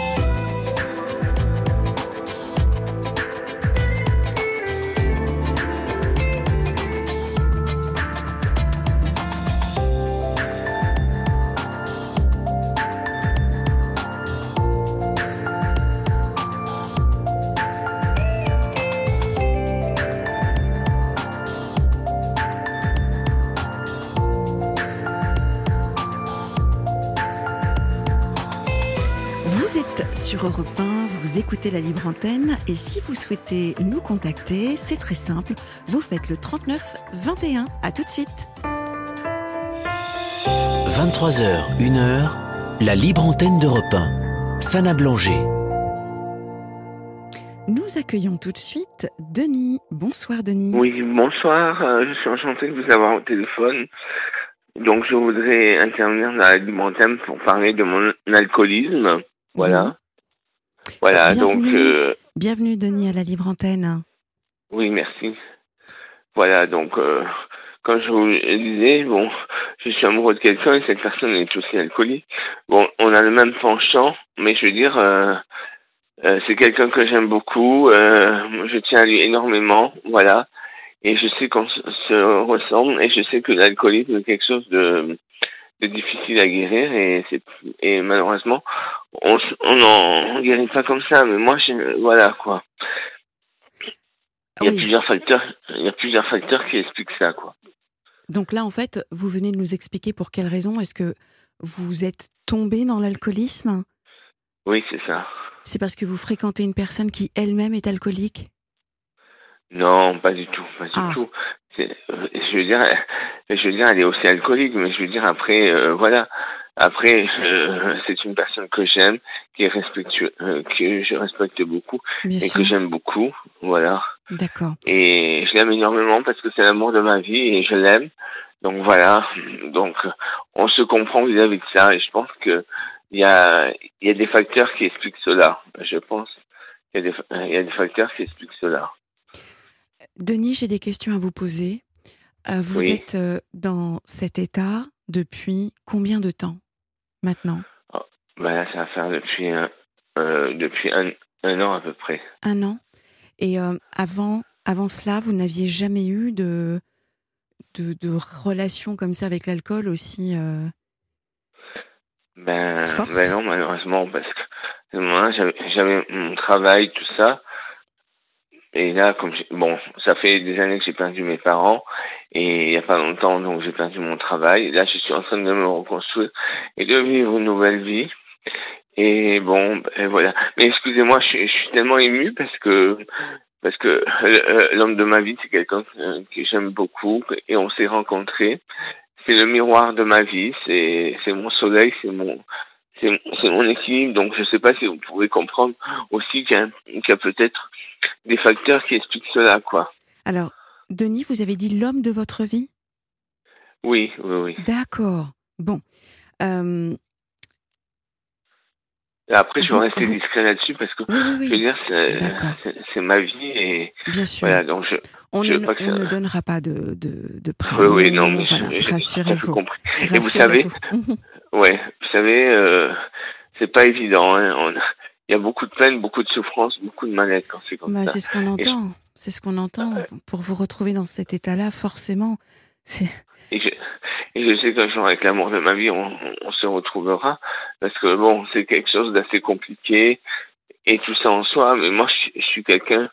Vous êtes sur Europe un, vous écoutez la libre antenne et si vous souhaitez nous contacter, c'est très simple, vous faites le trente-neuf vingt et un. À tout de suite. vingt-trois heures, une heure, la libre antenne d'Europe un. Sana Blanger. Nous accueillons tout de suite Denis. Bonsoir Denis. Oui, bonsoir. Euh, je suis enchanté de vous avoir au téléphone. Donc, je voudrais intervenir dans la libre antenne pour parler de mon alcoolisme. Voilà. Oui. Voilà, Bienvenue. donc... Euh, Bienvenue Denis à la libre antenne. oui, merci. Voilà, donc, euh, comme je vous le disais, bon, je suis amoureux de quelqu'un et cette personne est aussi alcoolique. Bon, on a le même penchant, mais je veux dire... Euh, Euh, c'est quelqu'un que j'aime beaucoup, euh, je tiens à lui énormément, voilà, et je sais qu'on se, se ressemble, et je sais que l'alcoolisme est quelque chose de, de difficile à guérir, et c'est et malheureusement, on on n'en guérit pas comme ça, mais moi, je, voilà, quoi. il y a oui. plusieurs facteurs, il y a plusieurs facteurs qui expliquent ça, quoi. Donc là, en fait, vous venez de nous expliquer pour quelles raisons est-ce que vous êtes tombé dans l'alcoolisme ? Oui, c'est ça. C'est parce que vous fréquentez une personne qui elle-même est alcoolique ? Non, pas du tout, pas du Ah. tout. C'est, euh, je veux dire, euh, je veux dire, elle est aussi alcoolique, mais je veux dire après, euh, voilà. Après, euh, c'est une personne que j'aime, qui est respectueuse, euh, que je respecte beaucoup Bien et sûr. que j'aime beaucoup, voilà. D'accord. Et je l'aime énormément parce que c'est l'amour de ma vie et je l'aime. Donc voilà. Donc on se comprend vis-à-vis de ça et je pense que il y a il y a des facteurs qui expliquent cela. Je pense qu'il y a des il y a des facteurs qui expliquent cela. Denis, j'ai des questions à vous poser. Euh, vous Oui. êtes euh, dans cet état depuis combien de temps maintenant ? Oh, ben là, ça va faire depuis un, euh, depuis un, un an à peu près. Un an. Et euh, avant, avant cela, vous n'aviez jamais eu de, de, de relation comme ça avec l'alcool aussi euh, Ben, forte ? ben non, malheureusement, parce que moi, j'avais, j'avais mon travail, tout ça. Et là, comme j'ai, bon, ça fait des années que j'ai perdu mes parents et il n'y a pas longtemps, donc j'ai perdu mon travail. Là, je suis en train de me reconstruire et de vivre une nouvelle vie. Et bon, ben voilà. Mais excusez-moi, je, suis- je suis tellement ému parce que parce que euh, l'homme de ma vie, c'est quelqu'un que, que j'aime beaucoup et on s'est rencontrés. C'est le miroir de ma vie, c'est c'est mon soleil, c'est mon c'est c'est mon équilibre. Donc je sais pas si vous pouvez comprendre aussi qu'il y a, qu'il y a peut-être des facteurs qui expliquent cela, quoi. Alors, Denis, vous avez dit l'homme de votre vie ? Oui, oui, oui. D'accord. Bon. Euh, Et après, je vais Vous- rester vous- discret là-dessus parce que, oui, oui, je veux oui. dire, c'est, D'accord. c'est, c'est ma vie et Bien sûr. voilà, donc je, On, je ne, veux pas que on ça- ne donnera pas de, de, de oui, prénom. oui, non, mais Voilà, je- j'ai tout à fait rassurez-vous. compris. Et vous Rassurez-vous. savez, ouais, vous savez, euh, c'est pas évident, hein. On- il y a beaucoup de peine, beaucoup de souffrance, beaucoup de mal-être quand c'est comme Bah, ça. c'est ce qu'on Et je, entend. C'est ce qu'on entend. Pour vous retrouver dans cet état-là, forcément, c'est et je, et je sais qu'un jour, avec l'amour de ma vie, on, on, on se retrouvera parce que bon, c'est quelque chose d'assez compliqué et tout ça en soi, mais moi, je, je suis quelqu'un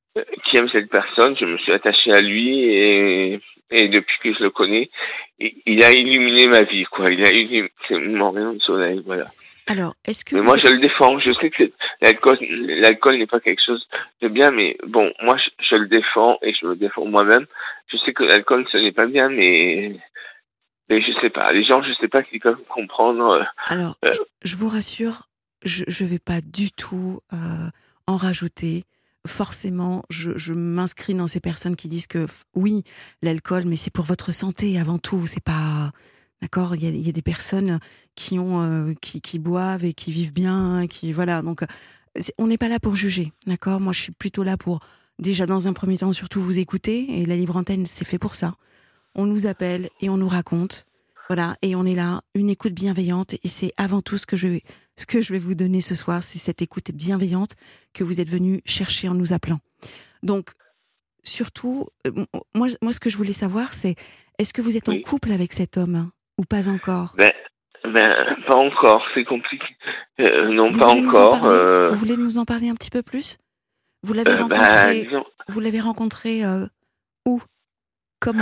qui aime cette personne, je me suis attaché à lui et, et depuis que je le connais, il, il a illuminé ma vie, quoi. Il a illuminé mon rayon de soleil, voilà. Alors, est-ce que Mais vous moi, êtes- je le défends. Je sais que l'alcool, l'alcool n'est pas quelque chose de bien, mais bon, moi, je, je le défends et je me défends moi-même. Je sais que l'alcool, ce n'est pas bien, mais mais je sais pas. Les gens, je sais pas s'ils peuvent comprendre. euh, Alors, Euh. je, je vous rassure, je ne vais pas du tout euh, en rajouter. Forcément, je, je m'inscris dans ces personnes qui disent que f- oui, l'alcool, mais c'est pour votre santé avant tout. C'est pas d'accord. Il y a, il y a des personnes qui ont, euh, qui, qui boivent et qui vivent bien, qui voilà. Donc, euh, c'est- on n'est pas là pour juger, d'accord. Moi, je suis plutôt là pour déjà dans un premier temps surtout vous écouter. Et la libre antenne, c'est fait pour ça. On nous appelle et on nous raconte. Voilà, et on est là, une écoute bienveillante, et c'est avant tout ce que je vais, ce que je vais vous donner ce soir, c'est cette écoute bienveillante que vous êtes venu chercher en nous appelant. Donc, surtout, euh, moi, moi, ce que je voulais savoir, c'est, est-ce que vous êtes Oui. en couple avec cet homme, hein, ou pas encore ? Ben, ben, pas encore. C'est compliqué. Euh, non, Vous pas voulez nous en encore. parler ? Euh, Vous voulez nous en parler un petit peu plus ? Vous l'avez euh, ben, rencontré, disons, vous l'avez rencontré euh, où ? Comment ?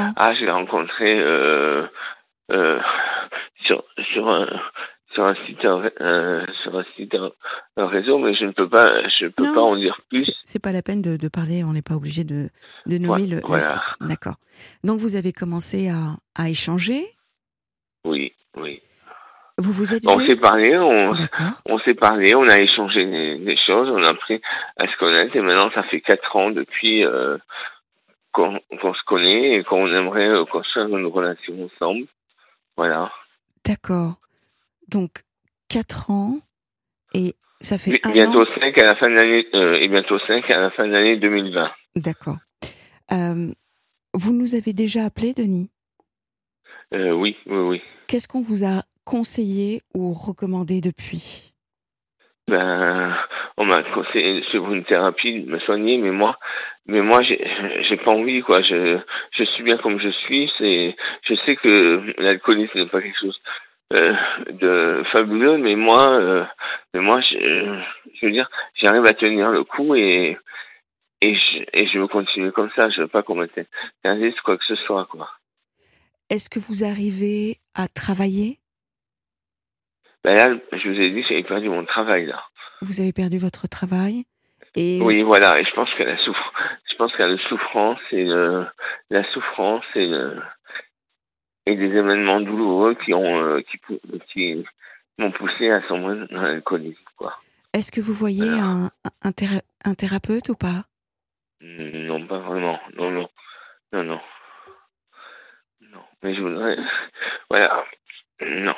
ah, je l'ai rencontré euh, euh, sur sur un sur un site euh, sur un site un, un réseau, mais je ne peux pas je peux Non, pas en dire plus. C'est, c'est pas la peine de, de parler, on n'est pas obligé de, de nommer Ouais, le, le voilà. site. D'accord. Donc vous avez commencé à, à échanger, Oui, oui. vous vous êtes On vus ? s'est parlé, on D'accord. on s'est parlé, on a échangé des, des choses, on a appris à se connaître et maintenant ça fait quatre ans depuis euh, qu'on qu'on se connaît et qu'on aimerait euh, construire une relation ensemble. Voilà. D'accord. Donc quatre ans et ça fait Bi- un Bientôt an. cinq à la fin de l'année euh, et bientôt cinq à la fin de l'année deux mille vingt. D'accord. Euh, vous nous avez déjà appelé, Denis ? Euh, oui, oui, oui. Qu'est-ce qu'on vous a conseillé ou recommandé depuis ? Ben, on m'a conseillé de suivre une thérapie, de me soigner, mais moi, mais moi, j'ai, j'ai pas envie, quoi. Je, je suis bien comme je suis. C'est, je sais que l'alcoolisme n'est pas quelque chose euh, de fabuleux, mais moi, euh, mais moi, je, je veux dire, j'arrive à tenir le coup et et je, et je veux continuer comme ça. Je veux pas qu'on m'interdise quoi que ce soit, quoi. Est-ce que vous arrivez à travailler? Ben là, je vous ai dit, j'avais perdu mon travail, là. Vous avez perdu votre travail et Oui, voilà, et je pense qu'à la souffrance, je pense qu'à la souffrance et le, la souffrance et le, et des événements douloureux qui ont, euh, qui, qui m'ont poussé à sombrer dans l'alcoolisme, quoi. est-ce que vous voyez Voilà. un, un, théra- un thérapeute ou pas? Non, pas vraiment. Non, non, non, non, non. Mais je voudrais, voilà, non.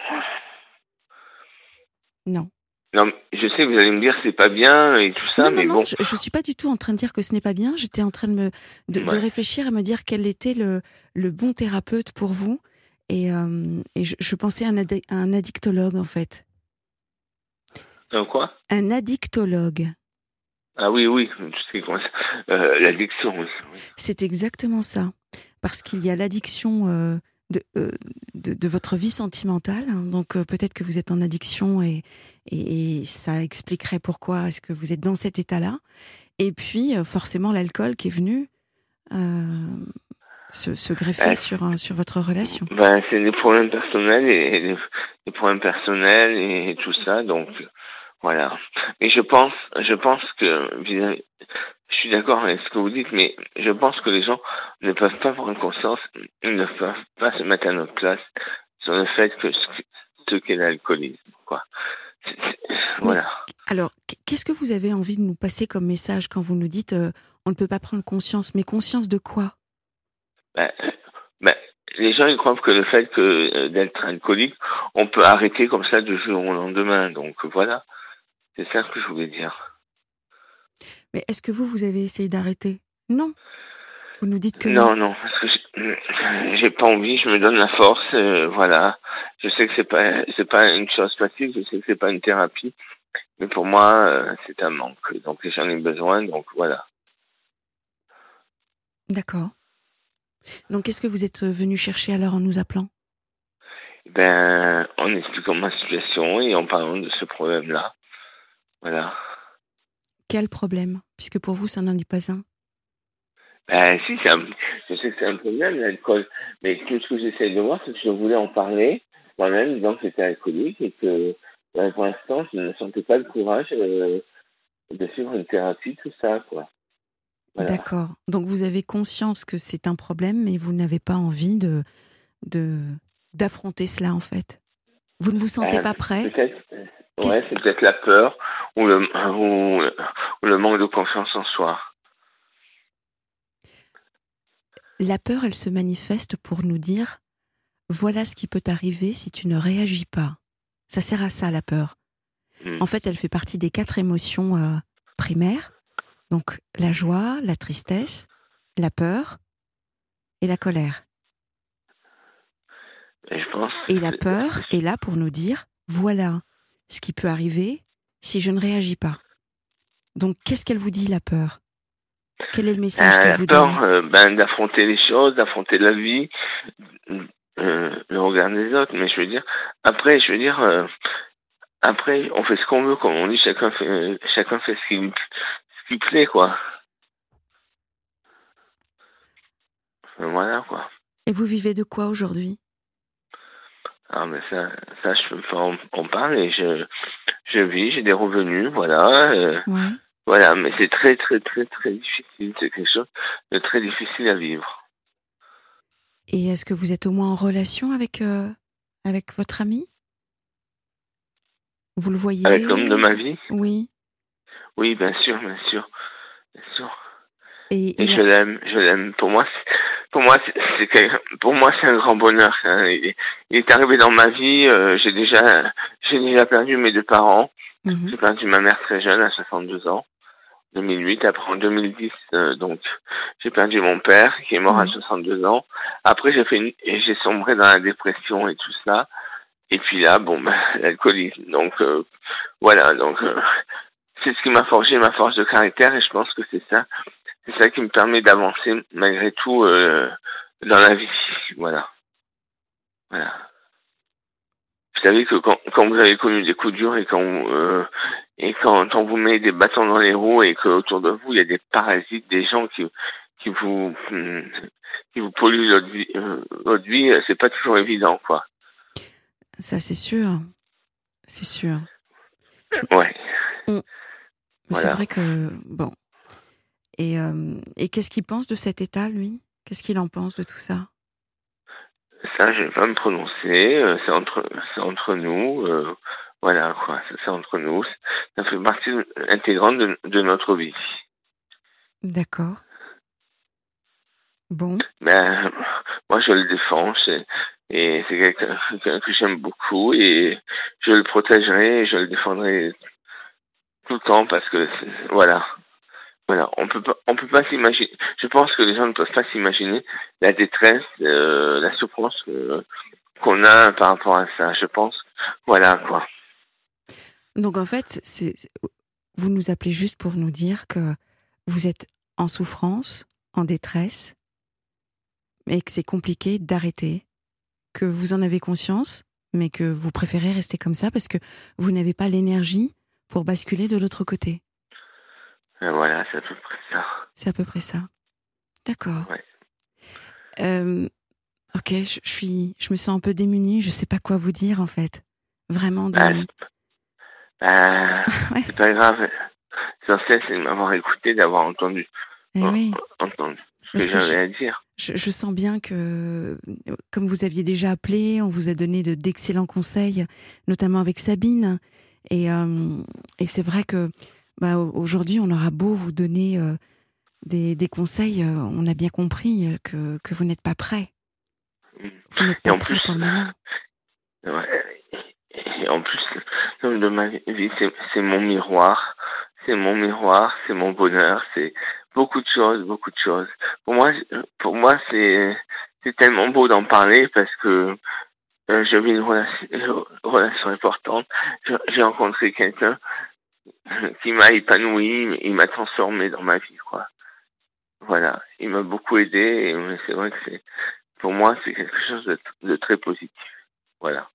Non. Non, je sais que vous allez me dire c'est pas bien et tout ça, Non, non, mais non, bon. je ne suis pas du tout en train de dire que ce n'est pas bien. J'étais en train de, me, de, de Ouais. réfléchir à me dire quel était le, le bon thérapeute pour vous. Et, euh, et je, je pensais à un, adi- à un addictologue, en fait. Un quoi? Un addictologue. Ah oui, oui, tout ce qui concerne euh, l'addiction, oui. oui. C'est exactement ça. Parce qu'il y a l'addiction euh, de, euh, de, de votre vie sentimentale. hein. Donc euh, peut-être que vous êtes en addiction et, et, et ça expliquerait pourquoi est-ce que vous êtes dans cet état-là. Et puis euh, forcément l'alcool qui est venu euh, se, se greffer Euh, sur, un- sur votre relation. Ben, c'est des problèmes personnels et des, des problèmes personnels et tout ça, donc voilà. Mais je pense, je pense que vis-à-vis- je suis d'accord avec ce que vous dites, mais je pense que les gens ne peuvent pas prendre conscience, ils ne peuvent pas se mettre à notre place sur le fait que ce, ce qu'est l'alcoolisme, quoi. C'est- c'est- voilà. Alors, qu- qu'est-ce que vous avez envie de nous passer comme message quand vous nous dites euh, on ne peut pas prendre conscience, mais conscience de quoi? Ben, ben, les gens ils croient que le fait que euh, d'être alcoolique, on peut arrêter comme ça du jour au lendemain. Donc voilà, c'est ça que je voulais dire. Mais est-ce que vous, vous avez essayé d'arrêter? Non. Vous nous dites que non. Non, non, parce que j'ai j'ai pas envie, je me donne la force, euh, voilà. Je sais que c'est pas c'est pas une chose facile, je sais que c'est pas une thérapie, mais pour moi euh, c'est un manque. Donc j'en ai besoin, donc voilà. D'accord. Donc, qu'est-ce que vous êtes venu chercher alors en nous appelant? Ben, en expliquant ma situation et en parlant de ce problème-là, voilà. Quel problème? Puisque pour vous, ça n'en est pas un. Ben, si, c'est un, je sais que c'est un problème, l'alcool. Mais tout ce que j'essaie de voir, c'est que je voulais en parler moi-même, disant que j'étais alcoolique et que, ben, pour l'instant, je ne sentais pas le courage euh, de suivre une thérapie, tout ça, quoi. Voilà. D'accord. Donc, vous avez conscience que c'est un problème, mais vous n'avez pas envie de, de, d'affronter cela, en fait. Vous ne vous sentez Ben, pas prêt? peut-être, Qu'est-ce- ouais, c'est peut-être la peur ou le, ou, ou le manque de confiance en soi. La peur, elle se manifeste pour nous dire voilà ce qui peut t'arriver si tu ne réagis pas. Ça sert à ça, la peur. Hmm. En fait, elle fait partie des quatre émotions euh, primaires. Donc, la joie, la tristesse, la peur et la colère. Et je pense. Et la peur est là pour nous dire voilà ce qui peut arriver si je ne réagis pas. Donc, qu'est-ce qu'elle vous dit, la peur? Quel est le message Euh, qu'elle la vous peur, donne? euh, ben, d'affronter les choses, d'affronter la vie, euh, le regard des autres. Mais je veux dire, après, je veux dire, euh, après, on fait ce qu'on veut, comme on dit, chacun fait, euh, chacun fait ce qui lui, ce qui plaît, quoi. Euh, Voilà, quoi. Et vous vivez de quoi aujourd'hui? Ah, mais ça, ça, je peux pas en, en parler. Je, je vis, j'ai des revenus, voilà. euh, Ouais. Voilà, mais c'est très, très, très, très difficile. C'est quelque chose de très difficile à vivre. Et est-ce que vous êtes au moins en relation avec, euh, avec votre ami? Vous le voyez? Avec l'homme de ma vie? Oui. Oui, bien sûr, bien sûr, bien sûr. Et, Et il je a- l'aime, je l'aime. Pour moi, c'est, pour moi, c'est, c'est que- pour moi, c'est un grand bonheur. Hein. Il, il est arrivé dans ma vie. euh, j'ai déjà, j'ai déjà perdu mes deux parents. Mhm. J'ai perdu ma mère très jeune, à soixante-deux ans, deux mille huit. Après, en deux mille dix, euh, donc, j'ai perdu mon père, qui est mort à Oui. soixante-deux ans. Après, j'ai fait une, et j'ai sombré dans la dépression et tout ça. Et puis là, bon, ben, l'alcoolisme. Donc, euh, voilà. Donc, euh, c'est ce qui m'a forgé ma force de caractère, et je pense que c'est ça. C'est ça qui me permet d'avancer malgré tout euh, dans la vie. Voilà. Voilà. Vous savez que quand, quand vous avez connu des coups durs et quand euh, et quand on vous met des bâtons dans les roues et qu'autour de vous, il y a des parasites, des gens qui, qui vous, qui vous polluent votre vie, euh, votre vie, c'est pas toujours évident, quoi. Ça, c'est sûr. C'est sûr. Ouais. On... Voilà. C'est vrai que, bon. Et, euh, et qu'est-ce qu'il pense de cet état, lui ? Qu'est-ce qu'il en pense de tout ça ? Ça, je vais pas me prononcer. Euh, c'est entre, c'est entre nous. Euh, voilà, quoi. C'est, c'est entre nous. Ça fait partie intégrante de, de notre vie. D'accord. Bon. Ben, moi, je le défends. C'est, et c'est quelqu'un, quelqu'un que j'aime beaucoup et je le protégerai et je le défendrai tout le temps parce que, voilà. Voilà, on peut pas, on peut pas s'imaginer. Je pense que les gens ne peuvent pas s'imaginer la détresse, euh, la souffrance euh, qu'on a par rapport à ça. Je pense, voilà quoi. Donc en fait, c'est, c'est, vous nous appelez juste pour nous dire que vous êtes en souffrance, en détresse, et que c'est compliqué d'arrêter, que vous en avez conscience, mais que vous préférez rester comme ça parce que vous n'avez pas l'énergie pour basculer de l'autre côté. Et voilà, c'est à peu près ça. C'est à peu près ça. D'accord. Ouais. Euh, ok, je, je suis, je me sens un peu démunie. Je sais pas quoi vous dire en fait. Vraiment démunie. Bah, c'est, ouais. C'est pas grave. L'essentiel, c'est de m'avoir écouté, d'avoir entendu, eh en, oui. entendu ce Parce que, que j'avais je, à dire. Je, je sens bien que, comme vous aviez déjà appelé, on vous a donné de, d'excellents conseils, notamment avec Sabine. Et, euh, et c'est vrai que bah, aujourd'hui, on aura beau vous donner euh, des, des conseils, euh, on a bien compris que, que vous n'êtes pas prêt. Vous n'êtes pas prêt pour le moment. Ouais, et en plus, l'homme de ma vie, c'est, c'est mon miroir. C'est mon miroir, c'est mon bonheur, c'est beaucoup de choses, beaucoup de choses. Pour moi, pour moi, c'est, c'est tellement beau d'en parler parce que euh, je vis une relation, une relation importante. J'ai rencontré quelqu'un qui m'a épanoui, il m'a transformé dans ma vie, quoi. Voilà, il m'a beaucoup aidé et c'est vrai que c'est, pour moi, c'est quelque chose de, de très positif. Voilà.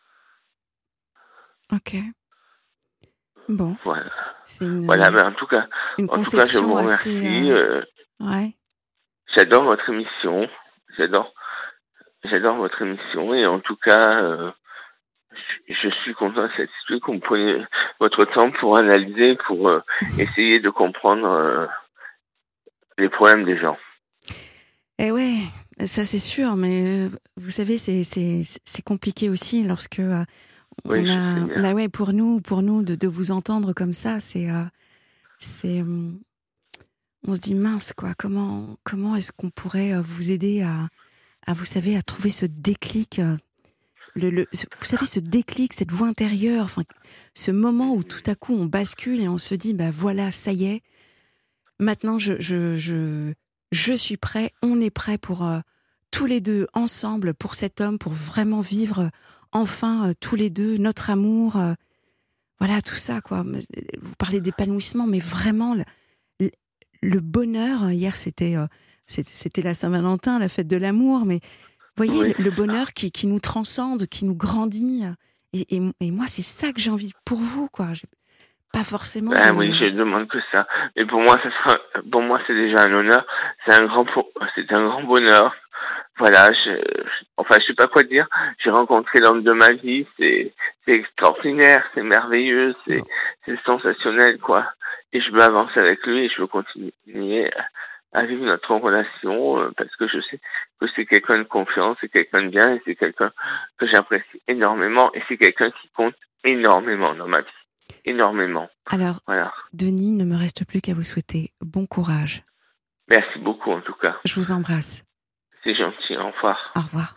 Ok. Bon. Voilà. C'est une, voilà, mais en tout cas, une en tout cas, je vous remercie. Assez, euh... Euh, ouais. J'adore votre émission. J'adore, j'adore votre émission et en tout cas, euh, je, je suis content, satisfait que vous preniez votre temps pour analyser, pour euh, essayer de comprendre euh, les problèmes des gens. Eh ouais, ça c'est sûr, mais vous savez, c'est c'est c'est compliqué aussi lorsque euh, on oui, a, on a ouais pour nous pour nous de, de vous entendre comme ça, c'est euh, c'est euh, on se dit mince quoi, comment comment est-ce qu'on pourrait vous aider à à vous savez à trouver ce déclic, euh, le, le vous savez ce déclic, cette voix intérieure, enfin ce moment où tout à coup on bascule et on se dit bah voilà ça y est, maintenant je je je Je suis prêt, on est prêt pour euh, tous les deux, ensemble, pour cet homme, pour vraiment vivre euh, enfin euh, tous les deux notre amour. Euh, voilà, tout ça, quoi. Vous parlez d'épanouissement, mais vraiment, le, le bonheur, hier c'était, euh, c'était, c'était la Saint-Valentin, la fête de l'amour, mais vous voyez, oui. le, le bonheur qui, qui nous transcende, qui nous grandit. Et, et, et moi, c'est ça que j'ai envie pour vous, quoi. J'ai, pas forcément. Ben de... oui, je demande que ça. Mais pour moi, ça sera, pour moi, c'est déjà un honneur. C'est un grand, c'est un grand bonheur. Voilà, je, enfin, je sais pas quoi dire. J'ai rencontré l'homme de ma vie. C'est, c'est extraordinaire, c'est merveilleux, c'est, non. c'est sensationnel, quoi. Et je veux avancer avec lui et je veux continuer à vivre notre relation parce que je sais que c'est quelqu'un de confiance, c'est quelqu'un de bien et c'est quelqu'un que j'apprécie énormément et c'est quelqu'un qui compte énormément dans ma vie. Énormément. Alors, voilà. Denis, il ne me reste plus qu'à vous souhaiter bon courage. Merci beaucoup, en tout cas. Je vous embrasse. C'est gentil, au revoir. Au revoir.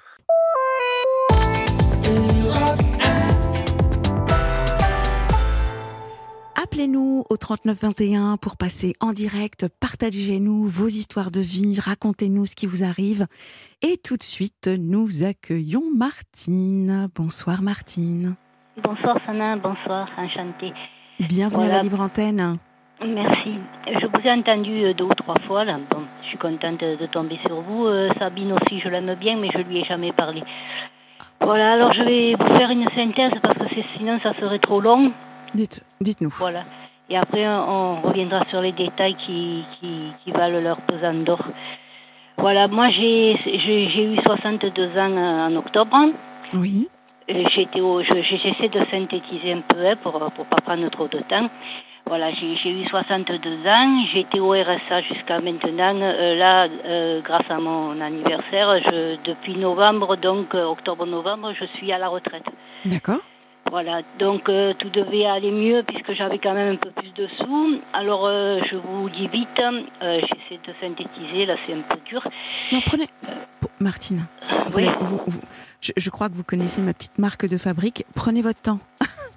Appelez-nous au trente-neuf vingt et un pour passer en direct. Partagez-nous vos histoires de vie, racontez-nous ce qui vous arrive. Et tout de suite, nous accueillons Martine. Bonsoir Martine. Bonsoir Sana, bonsoir, enchantée. Bienvenue voilà. à la Libre Antenne. Merci. Je vous ai entendu deux ou trois fois, là. Bon, je suis contente de tomber sur vous. Euh, Sabine aussi, je l'aime bien, mais je lui ai jamais parlé. Voilà, alors je vais vous faire une synthèse parce que c'est, sinon ça serait trop long. Dites, dites-nous. Voilà. Et après, on reviendra sur les détails qui, qui, qui valent leur pesant d'or. Voilà, moi, j'ai, j'ai, j'ai eu soixante-deux ans en octobre. Oui. J'étais au, je, j'essaie de synthétiser un peu hein, pour pour pas prendre trop de temps. Voilà, j'ai, j'ai eu soixante-deux ans, j'étais au R S A jusqu'à maintenant. Euh, là, euh, grâce à mon anniversaire, je, depuis novembre, donc euh, octobre-novembre, je suis à la retraite. D'accord. Voilà, donc euh, tout devait aller mieux puisque j'avais quand même un peu plus de sous. Alors, euh, je vous dis vite, euh, j'essaie de synthétiser, là c'est un peu dur. Non, prenez... Martine, vous, oui. vous, vous, je, je crois que vous connaissez ma petite marque de fabrique. Prenez votre temps, d'accord ?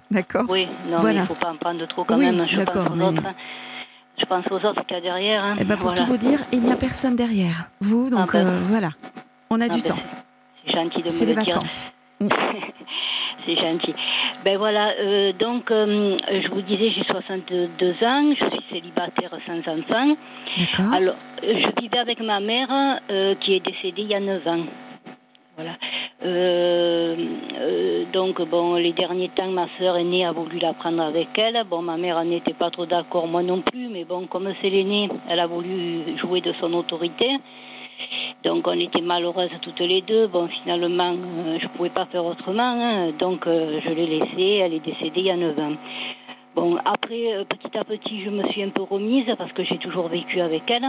Oui, non, voilà. mais il ne faut pas en prendre trop quand oui, même. Je d'accord, pense aux mais... autres. Je pense aux autres qu'il y a derrière. Hein. Eh ben, pour voilà. tout vous dire, il n'y a personne derrière. Vous, donc ah ben, euh, voilà, on a ah du ben, temps. C'est gentil de c'est me les le dire. vacances. C'est gentil. Ben voilà, euh, donc euh, je vous disais, j'ai soixante-deux ans, je suis célibataire sans enfant. D'accord. Alors, je vivais avec ma mère euh, qui est décédée il y a neuf ans. Voilà. Euh, euh, donc, bon, les derniers temps, ma sœur aînée a voulu la prendre avec elle. Bon, ma mère n'était pas trop d'accord, moi non plus, mais bon, comme c'est l'aînée, elle a voulu jouer de son autorité. Donc, on était malheureuses toutes les deux. Bon, finalement, euh, je ne pouvais pas faire autrement. Hein. Donc, euh, je l'ai laissée. Elle est décédée il y a neuf ans. Bon, après, euh, petit à petit, je me suis un peu remise parce que j'ai toujours vécu avec elle.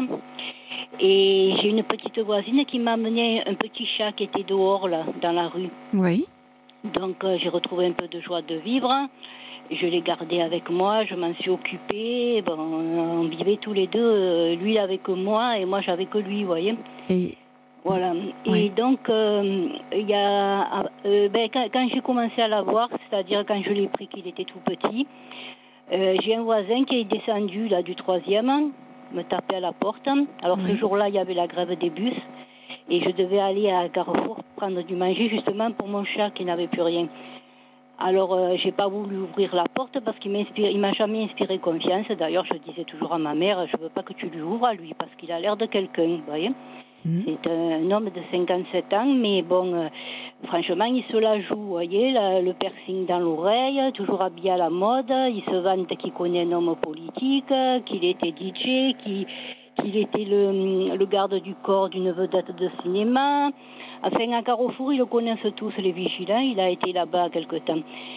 Et j'ai une petite voisine qui m'a amené un petit chat qui était dehors, là, dans la rue. Oui. Donc, euh, j'ai retrouvé un peu de joie de vivre. Je l'ai gardé avec moi, je m'en suis occupée. Bon, on vivait tous les deux, euh, lui avec moi et moi j'avais que lui, vous voyez. Et voilà. oui. Et donc, il euh, y a, euh, ben, quand, quand j'ai commencé à l'avoir, c'est-à-dire quand je l'ai pris qu'il était tout petit, euh, j'ai un voisin qui est descendu là du troisième, me taper à la porte. Alors oui. Ce jour-là, il y avait la grève des bus et je devais aller à Carrefour prendre du manger justement pour mon chat qui n'avait plus rien. Alors, euh, j'ai pas voulu ouvrir la porte parce qu'il m'inspire, il m'a jamais inspiré confiance. D'ailleurs, je disais toujours à ma mère, je veux pas que tu lui ouvres à lui parce qu'il a l'air de quelqu'un, vous voyez. Mmh. C'est un homme de cinquante-sept ans, mais bon, euh, franchement, il se la joue, vous voyez, la, le piercing dans l'oreille, toujours habillé à la mode. Il se vante qu'il connaît un homme politique, qu'il était D J, qu'il, qu'il était le, le garde du corps d'une vedette de cinéma. Enfin, à Carrefour, ils le connaissent tous, les vigilants. Il a été là-bas quelque temps.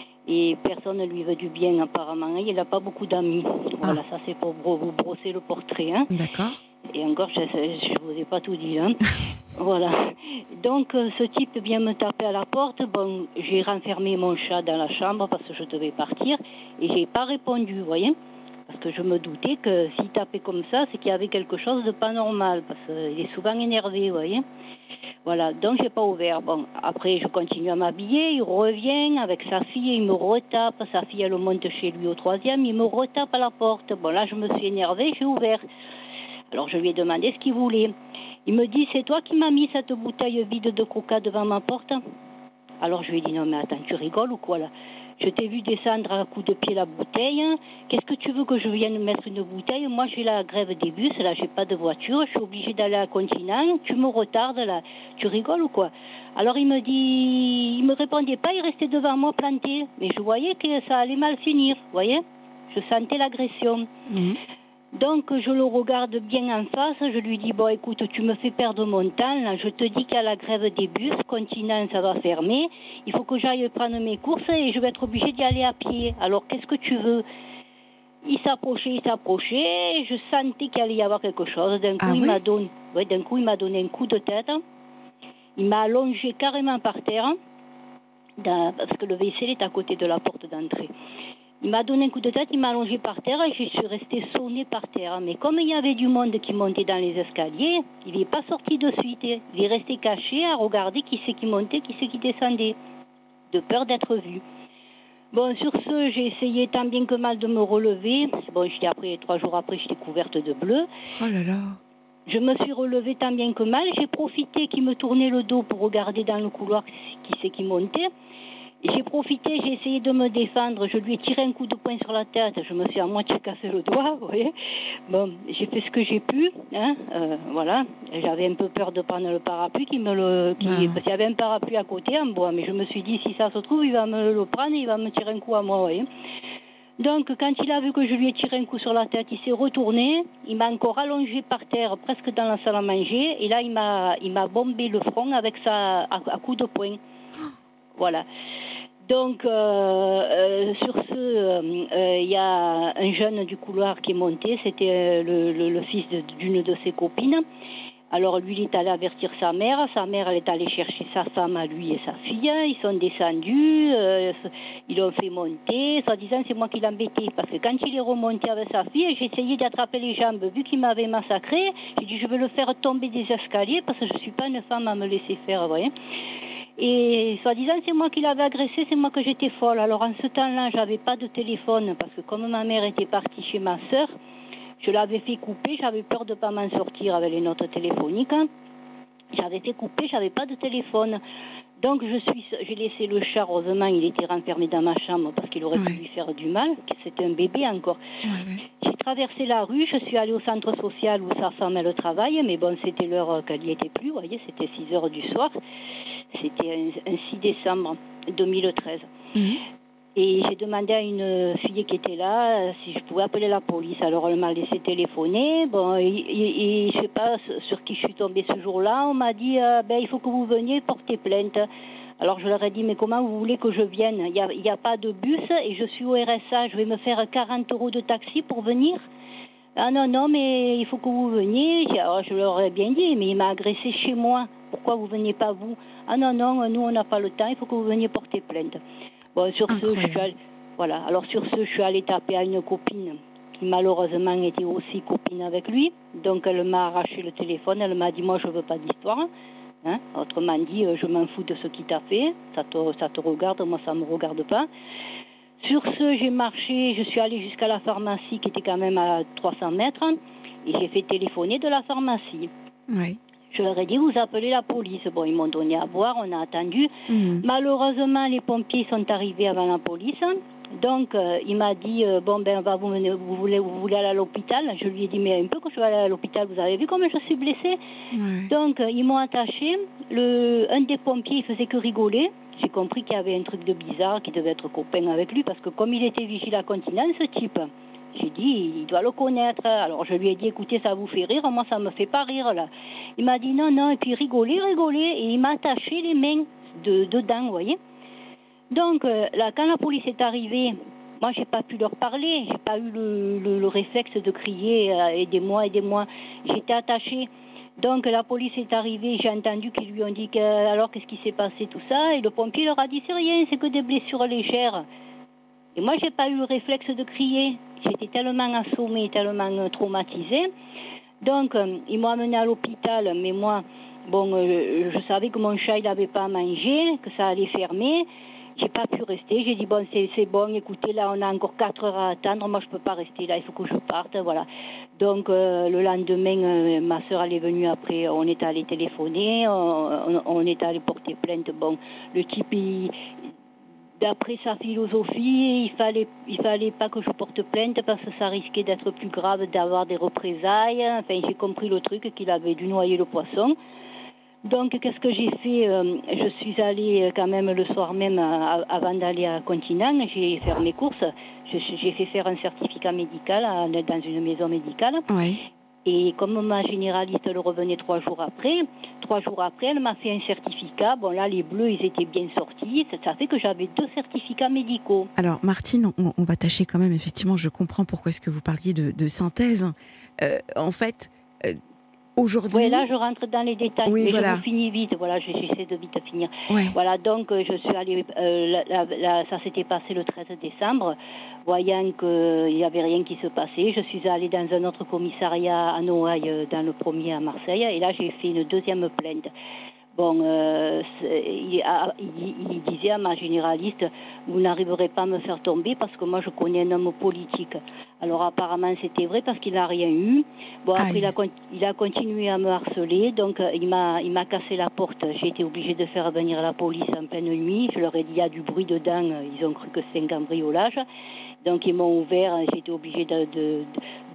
Et personne ne lui veut du bien, apparemment. Il n'a pas beaucoup d'amis. Voilà, ah. Ça c'est pour vous brosser le portrait. Hein. D'accord. Et encore, je ne vous ai pas tout dit. Hein. Voilà. Donc, euh, ce type vient me taper à la porte. Bon, j'ai renfermé mon chat dans la chambre parce que je devais partir. Et je n'ai pas répondu, vous voyez. Parce que je me doutais que s'il tapait comme ça, c'est qu'il y avait quelque chose de pas normal. Parce qu'il est souvent énervé, vous voyez. Voilà, donc j'ai pas ouvert. Bon, après je continue à m'habiller, il revient avec sa fille, il me retape, sa fille elle monte chez lui au troisième, il me retape à la porte. Bon là je me suis énervée, j'ai ouvert. Alors je lui ai demandé ce qu'il voulait. Il me dit, c'est toi qui m'as mis cette bouteille vide de coca devant ma porte? Alors je lui ai dit, non mais attends, tu rigoles ou quoi là? Je t'ai vu descendre à coups de pied la bouteille. Qu'est-ce que tu veux que je vienne mettre une bouteille? Moi, j'ai la grève des bus. Là, j'ai pas de voiture. Je suis obligée d'aller à Continent. Tu me retardes, là. Tu rigoles ou quoi? Alors, il me dit... Il me répondait pas. Il restait devant moi planté. Mais je voyais que ça allait mal finir. Vous voyez? Je sentais l'agression. Mmh. Donc, je le regarde bien en face. Je lui dis, bon, écoute, tu me fais perdre mon temps. Là. Je te dis qu'il y a la grève des bus. Continent, ça va fermer. Il faut que j'aille prendre mes courses et je vais être obligée d'y aller à pied. Alors, qu'est-ce que tu veux? Il s'approchait, il s'approchait. Je sentais qu'il allait y avoir quelque chose. D'un coup, ah, il oui? m'a donné, ouais, d'un coup, il m'a donné un coup de tête. Il m'a allongé carrément par terre. Dans, parce que le W C est à côté de la porte d'entrée. Il m'a donné un coup de tête, il m'a allongé par terre et je suis restée sonnée par terre. Mais comme il y avait du monde qui montait dans les escaliers, il n'est pas sorti de suite. Il est resté caché à regarder qui c'est qui montait, qui c'est qui descendait, de peur d'être vu. Bon, sur ce, j'ai essayé tant bien que mal de me relever. Bon, j'étais après, trois jours après, j'étais couverte de bleu. Oh là là. Je me suis relevée tant bien que mal. J'ai profité qu'il me tournait le dos pour regarder dans le couloir qui c'est qui montait. J'ai profité, j'ai essayé de me défendre, je lui ai tiré un coup de poing sur la tête, je me suis à moitié cassé le doigt, vous voyez. Bon, j'ai fait ce que j'ai pu, hein, euh, voilà. J'avais un peu peur de prendre le parapluie, qui me le, qui, ah. parce qu'il y avait un parapluie à côté en bois, mais je me suis dit, si ça se trouve, il va me le prendre et il va me tirer un coup à moi, vous voyez. Donc, quand il a vu que je lui ai tiré un coup sur la tête, il s'est retourné, il m'a encore allongé par terre, presque dans la salle à manger, et là, il m'a, il m'a bombé le front avec sa, à, à coups de poing. Voilà. Donc, euh, euh, sur ce, il euh, euh, y a un jeune du couloir qui est monté, c'était euh, le, le, le fils de, d'une de ses copines. Alors, lui, il est allé avertir sa mère. Sa mère, elle est allée chercher sa femme à lui et sa fille. Ils sont descendus, euh, ils l'ont fait monter. Soi-disant, c'est moi qui l'embêtais. Parce que quand il est remonté avec sa fille, j'ai essayé d'attraper les jambes. Vu qu'il m'avait massacré, j'ai dit, je vais le faire tomber des escaliers parce que je ne suis pas une femme à me laisser faire, vous voyez. Et soi-disant, c'est moi qui l'avais agressé, c'est moi que j'étais folle. Alors, en ce temps-là, j'avais pas de téléphone parce que comme ma mère était partie chez ma sœur, je l'avais fait couper, j'avais peur de ne pas m'en sortir avec les notes téléphoniques. J'avais fait couper, j'avais pas de téléphone. Donc je suis, j'ai laissé le chat, heureusement il était renfermé dans ma chambre parce qu'il aurait ouais. pu lui faire du mal, c'était un bébé encore. Ouais, ouais. J'ai traversé la rue, je suis allée au centre social où sa femme elle travaille, mais bon c'était l'heure qu'elle n'y était plus, vous voyez, c'était six heures du soir. C'était un, un six décembre deux mille treize. Mmh. Et j'ai demandé à une fille qui était là si je pouvais appeler la police. Alors elle m'a laissé téléphoner. Bon, et, et, et je sais pas sur qui je suis tombée ce jour-là. On m'a dit euh, ben il faut que vous veniez porter plainte. Alors je leur ai dit mais comment vous voulez que je vienne ? Il y a, il y a pas de bus et je suis au R S A. Je vais me faire quarante euros de taxi pour venir. Ah non non mais il faut que vous veniez. Alors je leur ai bien dit mais il m'a agressé chez moi. Pourquoi vous veniez pas vous ? Ah non non nous on n'a pas le temps. Il faut que vous veniez porter plainte. Bon, sur ce, je suis allée, voilà. Alors sur ce, je suis allée taper à une copine qui malheureusement était aussi copine avec lui. Donc elle m'a arraché le téléphone. Elle m'a dit moi je veux pas d'histoire. Hein? Autrement dit, je m'en fous de ce qu'il t'a fait. Ça te, ça te regarde, moi ça me regarde pas. Sur ce, j'ai marché. Je suis allée jusqu'à la pharmacie qui était quand même à trois cents mètres et j'ai fait téléphoner de la pharmacie. Oui. Je leur ai dit, vous appelez la police. Bon, ils m'ont donné à boire, on a attendu. Mmh. Malheureusement, les pompiers sont arrivés avant la police. Donc, euh, il m'a dit, euh, bon, ben, va vous, mener, vous, voulez, vous voulez aller à l'hôpital ? Je lui ai dit, mais un peu que je vais aller à l'hôpital, vous avez vu comment je suis blessée ? Mmh. Donc, euh, ils m'ont attachée. Le, un des pompiers, il faisait que rigoler. J'ai compris qu'il y avait un truc de bizarre, qu'il devait être copain avec lui, parce que comme il était vigile à continent, ce type... J'ai dit, il doit le connaître. Alors je lui ai dit, écoutez, ça vous fait rire, moi ça me fait pas rire là. Il m'a dit non, non, et puis rigoler, rigoler, et il m'a attaché les mains de, dedans, vous voyez. Donc euh, là, quand la police est arrivée, moi j'ai pas pu leur parler, j'ai pas eu le, le, le réflexe de crier, euh, aidez-moi, aidez-moi. J'étais attachée. Donc la police est arrivée, j'ai entendu qu'ils lui ont dit, que, alors qu'est-ce qui s'est passé, tout ça, et le pompier leur a dit, c'est rien, c'est que des blessures légères. Et moi, j'ai pas eu le réflexe de crier. J'étais tellement assommée, tellement traumatisée. Donc, euh, ils m'ont amenée à l'hôpital. Mais moi, bon, euh, je savais que mon chat, il n'avait pas à manger, que ça allait fermer. J'ai pas pu rester. J'ai dit, bon, c'est, c'est bon, écoutez, là, on a encore quatre heures à attendre. Moi, je peux pas rester là, il faut que je parte, voilà. Donc, euh, le lendemain, euh, ma sœur, elle est venue après. On est allé téléphoner, on, on, on est allé porter plainte. Bon, le type, il... D'après sa philosophie, il fallait, il fallait pas que je porte plainte parce que ça risquait d'être plus grave, d'avoir des représailles. Enfin, j'ai compris le truc, qu'il avait dû noyer le poisson. Donc, qu'est-ce que j'ai fait ? Je suis allée quand même le soir même, avant d'aller à Continent, j'ai fait mes courses. J'ai fait faire un certificat médical dans une maison médicale. Oui. Et comme ma généraliste le revenait trois jours après, trois jours après, elle m'a fait un certificat. Bon, là, les bleus, ils étaient bien sortis. Ça fait que j'avais deux certificats médicaux. Alors, Martine, on, on va tâcher quand même, effectivement, je comprends pourquoi est-ce que vous parliez de, de synthèse. Euh, en fait, euh, aujourd'hui... Oui, là, je rentre dans les détails, oui, mais voilà. je vous finis vite. Voilà, j'essaie de vite finir. Ouais. Voilà, donc, je suis allée... Euh, la, la, la, ça s'était passé le treize décembre. Voyant qu'il n'y avait rien qui se passait, je suis allée dans un autre commissariat à Noailles, dans le premier à Marseille, et là j'ai fait une deuxième plainte. Bon, euh, il, il, il disait à ma généraliste, vous n'arriverez pas à me faire tomber parce que moi je connais un homme politique. Alors apparemment c'était vrai parce qu'il n'a rien eu. Bon, après il a, il a continué à me harceler, donc il m'a, il m'a cassé la porte. J'ai été obligée de faire venir la police en pleine nuit. Je leur ai dit il y a du bruit dedans, ils ont cru que c'était un cambriolage. Donc ils m'ont ouvert, j'ai été obligée de, de,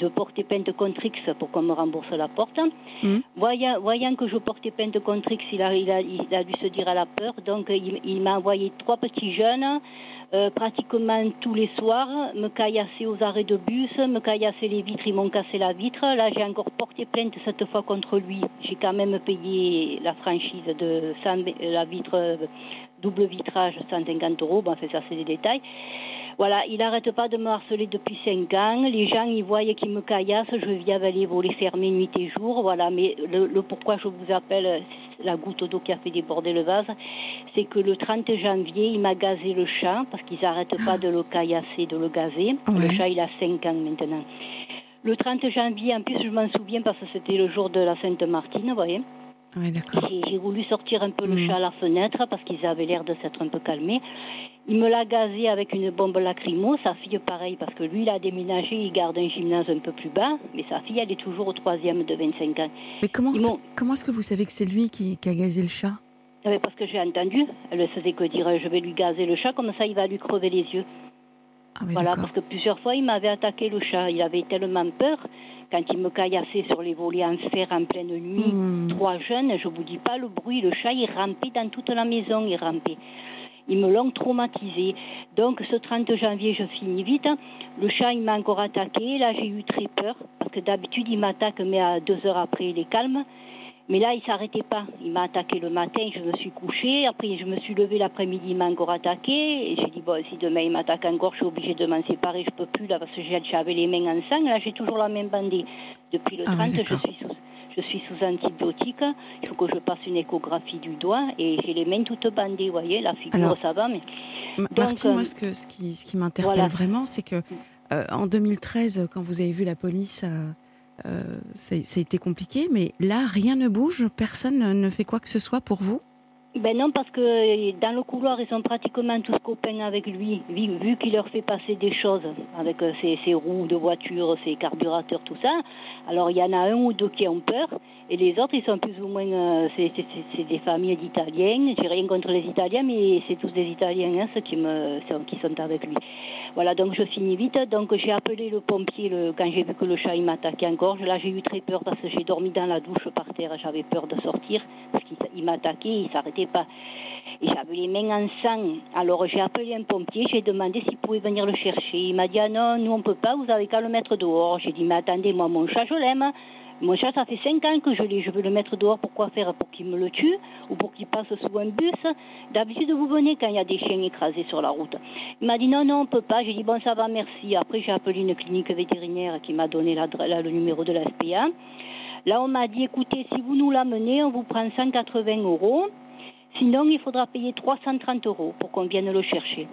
de porter plainte contre X pour qu'on me rembourse la porte. Mmh. Voyant, voyant que je portais plainte contre X, il a, il a, il a dû se dire à la peur. Donc, il, il m'a envoyé trois petits jeunes, euh, pratiquement tous les soirs, me caillasser aux arrêts de bus, me caillasser les vitres, ils m'ont cassé la vitre. Là, j'ai encore porté plainte cette fois contre lui. J'ai quand même payé la franchise de cent, la vitre euh, double vitrage, cent cinquante euros. Bon, enfin, ça, c'est des détails. Voilà, il n'arrête pas de me harceler depuis cinq ans. Les gens, ils voient qu'il me caillasse. Je viens avec les volets fermés nuit et jour. Voilà, mais le, le pourquoi je vous appelle la goutte d'eau qui a fait déborder le vase, c'est que le trente janvier, il m'a gazé le chat parce qu'ils n'arrêtent pas de le caillasser, de le gazer. Ouais. Le chat, il a cinq ans maintenant. Le trente janvier, en plus, je m'en souviens parce que c'était le jour de la Sainte-Martine, vous voyez. Ouais, d'accord. J'ai, j'ai voulu sortir un peu le mmh. chat à la fenêtre parce qu'ils avaient l'air de s'être un peu calmés. Il me l'a gazé avec une bombe lacrymo, sa fille pareil, parce que lui il a déménagé, il garde un gymnase un peu plus bas, mais sa fille elle est toujours au troisième de vingt-cinq ans. Mais comment, c'est, comment est-ce que vous savez que c'est lui qui, qui a gazé le chat ? Eh parce que j'ai entendu, elle ne faisait que dire je vais lui gazer le chat, comme ça il va lui crever les yeux. Ah oui, voilà, d'accord. parce que plusieurs fois il m'avait attaqué le chat, il avait tellement peur. Quand il me caillassait sur les volets en fer en pleine nuit, mmh. trois jeunes, je vous dis pas le bruit, le chat il rampait dans toute la maison, il rampait. Ils me l'ont traumatisé. Donc ce trente janvier, je finis vite. Le chat, il m'a encore attaqué. Là, j'ai eu très peur. Parce que d'habitude, il m'attaque, mais à deux heures après, il est calme. Mais là, il ne s'arrêtait pas. Il m'a attaqué le matin, je me suis couchée. Après, je me suis levée l'après-midi, il m'a encore attaqué. Et j'ai dit, bon, si demain il m'attaque encore, je suis obligée de m'en séparer. Je ne peux plus, là, parce que j'avais les mains en sang. Là, j'ai toujours la main bandée. Depuis le trente, ah oui, je suis sous... Je suis sous antibiotiques, il faut que je passe une échographie du doigt et j'ai les mains toutes bandées, vous voyez, la figure Alors, ça va. Mais... M- Donc, Martine, euh, moi ce, que, ce, qui, ce qui m'interpelle voilà. vraiment, c'est que euh, en deux mille treize, quand vous avez vu la police, euh, euh, ça a été compliqué, mais là, rien ne bouge, personne ne fait quoi que ce soit pour vous ? Ben non, parce que dans le couloir, ils sont pratiquement tous copains avec lui, vu, vu qu'il leur fait passer des choses avec ses, ses roues de voiture, ses carburateurs, tout ça. Alors, il y en a un ou deux qui ont peur, et les autres, ils sont plus ou moins... Euh, c'est, c'est, c'est des familles d'Italiens. J'ai rien contre les Italiens, mais c'est tous des Italiens, hein, ceux qui, me, qui sont avec lui. Voilà, donc je finis vite. Donc, j'ai appelé le pompier le, quand j'ai vu que le chat, il m'attaquait encore. Là, j'ai eu très peur parce que j'ai dormi dans la douche par terre. J'avais peur de sortir parce qu'il il m'attaquait, il s'arrêtait pas. Et j'avais les mains en sang. Alors j'ai appelé un pompier, j'ai demandé s'il pouvait venir le chercher. Il m'a dit ah non, nous on peut pas, vous avez qu'à le mettre dehors. J'ai dit mais attendez, moi mon chat je l'aime. Mon chat ça fait cinq ans que je l'ai, je veux le mettre dehors, pourquoi faire? Pour qu'il me le tue ou pour qu'il passe sous un bus? D'habitude vous venez quand il y a des chiens écrasés sur la route. Il m'a dit non, non on peut pas. J'ai dit bon ça va, merci. Après j'ai appelé une clinique vétérinaire qui m'a donné la, la, le numéro de la S P A. Là, on m'a dit, écoutez, si vous nous l'amenez, on vous prend cent quatre-vingts euros. Sinon, il faudra payer trois cent trente euros pour qu'on vienne le chercher.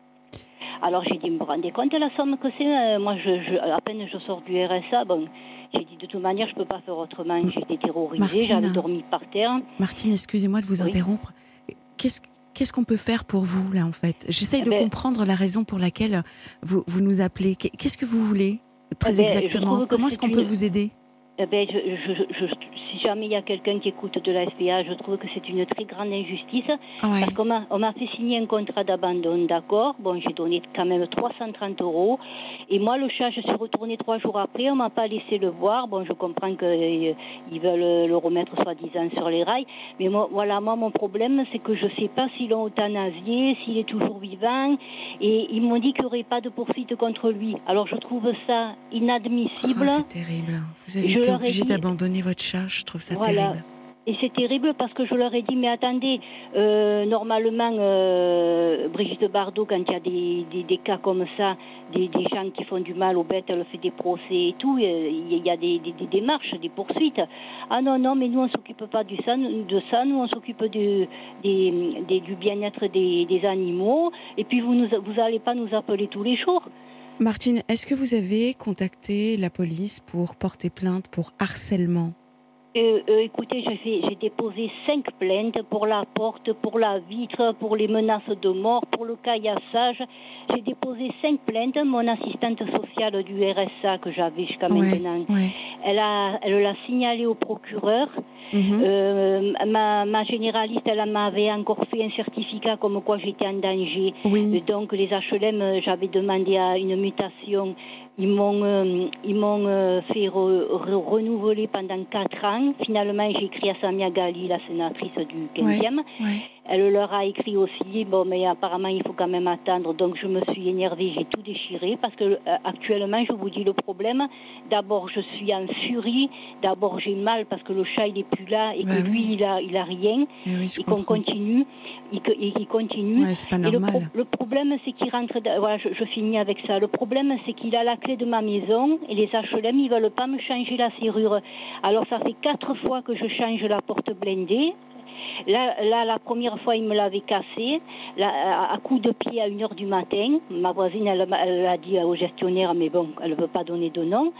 Alors, j'ai dit, vous me rendez compte la somme que c'est? euh, Moi, je, je, à peine je sors du R S A, bon, j'ai dit, de toute manière, je ne peux pas faire autrement. J'étais terrorisée, Martine, j'avais dormi par terre. Martine, excusez-moi de vous oui. interrompre. Qu'est-ce, qu'est-ce qu'on peut faire pour vous, là, en fait? J'essaye de ben, comprendre la raison pour laquelle vous, vous nous appelez. Qu'est-ce que vous voulez, très ben, exactement? Comment est-ce qu'on une... peut vous aider? Eh ben, je, je, je, je, si jamais il y a quelqu'un qui écoute de la S P A, je trouve que c'est une très grande injustice. Ouais. Parce qu'on m'a, on m'a fait signer un contrat d'abandon, d'accord. Bon, j'ai donné quand même trois cent trente euros. Et moi, le chat, je suis retournée trois jours après. On m'a pas laissé le voir. Bon, je comprends qu'ils euh, veulent le remettre soi-disant sur les rails. Mais moi, voilà, moi, mon problème, c'est que je sais pas s'ils l'ont euthanasié, s'il est toujours vivant. Et ils m'ont dit qu'il n'y aurait pas de poursuite contre lui. Alors, je trouve ça inadmissible. Oh, c'est terrible. Vous avez été obligé dit... d'abandonner votre chat. Je trouve ça voilà. terrible. Et c'est terrible parce que je leur ai dit, mais attendez, euh, normalement, euh, Brigitte Bardot, quand il y a des, des, des cas comme ça, des, des gens qui font du mal aux bêtes, elle fait des procès et tout, il y a des, des, des démarches, des poursuites. Ah non, non, mais nous, on ne s'occupe pas du ça, de ça, nous, on s'occupe de, des, des, du bien-être des, des animaux, et puis vous n'allez pas nous appeler tous les jours. Martine, est-ce que vous avez contacté la police pour porter plainte pour harcèlement? Euh, euh, écoutez, j'ai, fait, j'ai déposé cinq plaintes pour la porte, pour la vitre, pour les menaces de mort, pour le caillassage. J'ai déposé cinq plaintes. Mon assistante sociale du R S A que j'avais jusqu'à ouais, maintenant, ouais. Elle, a, elle l'a signalé au procureur. Mmh. Euh, ma, ma généraliste, elle m'avait encore fait un certificat comme quoi j'étais en danger. Oui. Donc les H L M, j'avais demandé à une mutation Ils m'ont, euh, ils m'ont euh, fait re, re, renouveler pendant quatre ans. Finalement, j'ai écrit à Samia Ghali, la sénatrice du quinzième. Ouais, ouais. Elle leur a écrit aussi, bon, mais apparemment, il faut quand même attendre. Donc, je me suis énervée, j'ai tout déchiré. Parce que euh, actuellement, je vous dis le problème. D'abord, je suis en furie. D'abord, j'ai mal parce que le chat, il n'est plus là et ouais, que lui, oui. il a, il a rien. Et, oui, et qu'on continue. Et qu'il continue. Ouais, c'est pas normal. Et le, pro- le problème, c'est qu'il rentre... De, voilà, je, je finis avec ça. Le problème, c'est qu'il a la clé de ma maison et les H L M, ils veulent pas me changer la serrure. Alors, ça fait quatre fois que je change la porte blindée. Là, là, la première fois, il me l'avait cassé, là, à coup de pied à une heure du matin. Ma voisine, elle, elle l'a dit au gestionnaire, mais bon, elle ne veut pas donner de nom.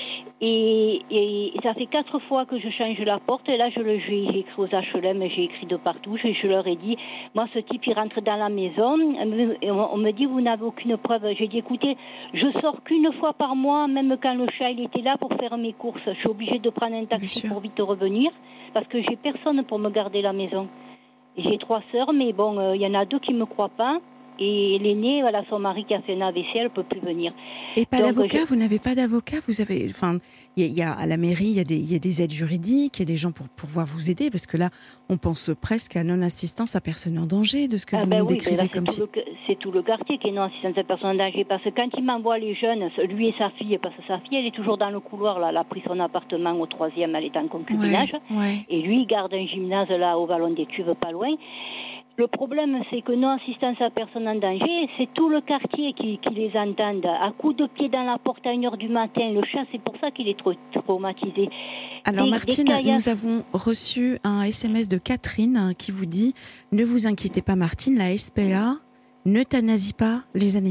Et, et ça fait quatre fois que je change la porte. Et là, je le, j'ai, j'ai écrit aux H L M, j'ai écrit de partout. Je, je leur ai dit, moi, ce type, il rentre dans la maison. Et on, on me dit, vous n'avez aucune preuve. J'ai dit, écoutez, je sors qu'une fois par mois, même quand le chat, il était là pour faire mes courses. Je suis obligée de prendre un taxi pour vite revenir. Parce que j'ai personne pour me garder la maison. J'ai trois sœurs, mais bon, il euh, y en a deux qui ne me croient pas. Et l'aînée, voilà, son mari qui a fait un A V C, elle ne peut plus venir. Et pas Donc, d'avocat je... Vous n'avez pas d'avocat Vous avez, enfin, il y, y a à la mairie, il y a des, il y a des aides juridiques, il y a des gens pour pouvoir vous aider, parce que là, on pense presque à non-assistance à personne en danger, de ce que ah vous ben nous oui, décrivez là, comme si. Le, c'est tout le quartier qui est non-assistance à personne en danger, parce que quand il m'envoie les jeunes, lui et sa fille, parce que sa fille, elle est toujours dans le couloir, là, elle a pris son appartement au troisième, elle est en concubinage, ouais, ouais. Et lui, il garde un gymnase là au Vallon des Cuves, pas loin. Le problème, c'est que non-assistance à personne en danger, c'est tout le quartier qui, qui les entend. À coups de pied dans la porte à une heure du matin, le chat, c'est pour ça qu'il est trop traumatisé. Alors des, Martine, des nous avons reçu un S M S de Catherine hein, qui vous dit « Ne vous inquiétez pas Martine, la S P A n'euthanasie pas les animaux ».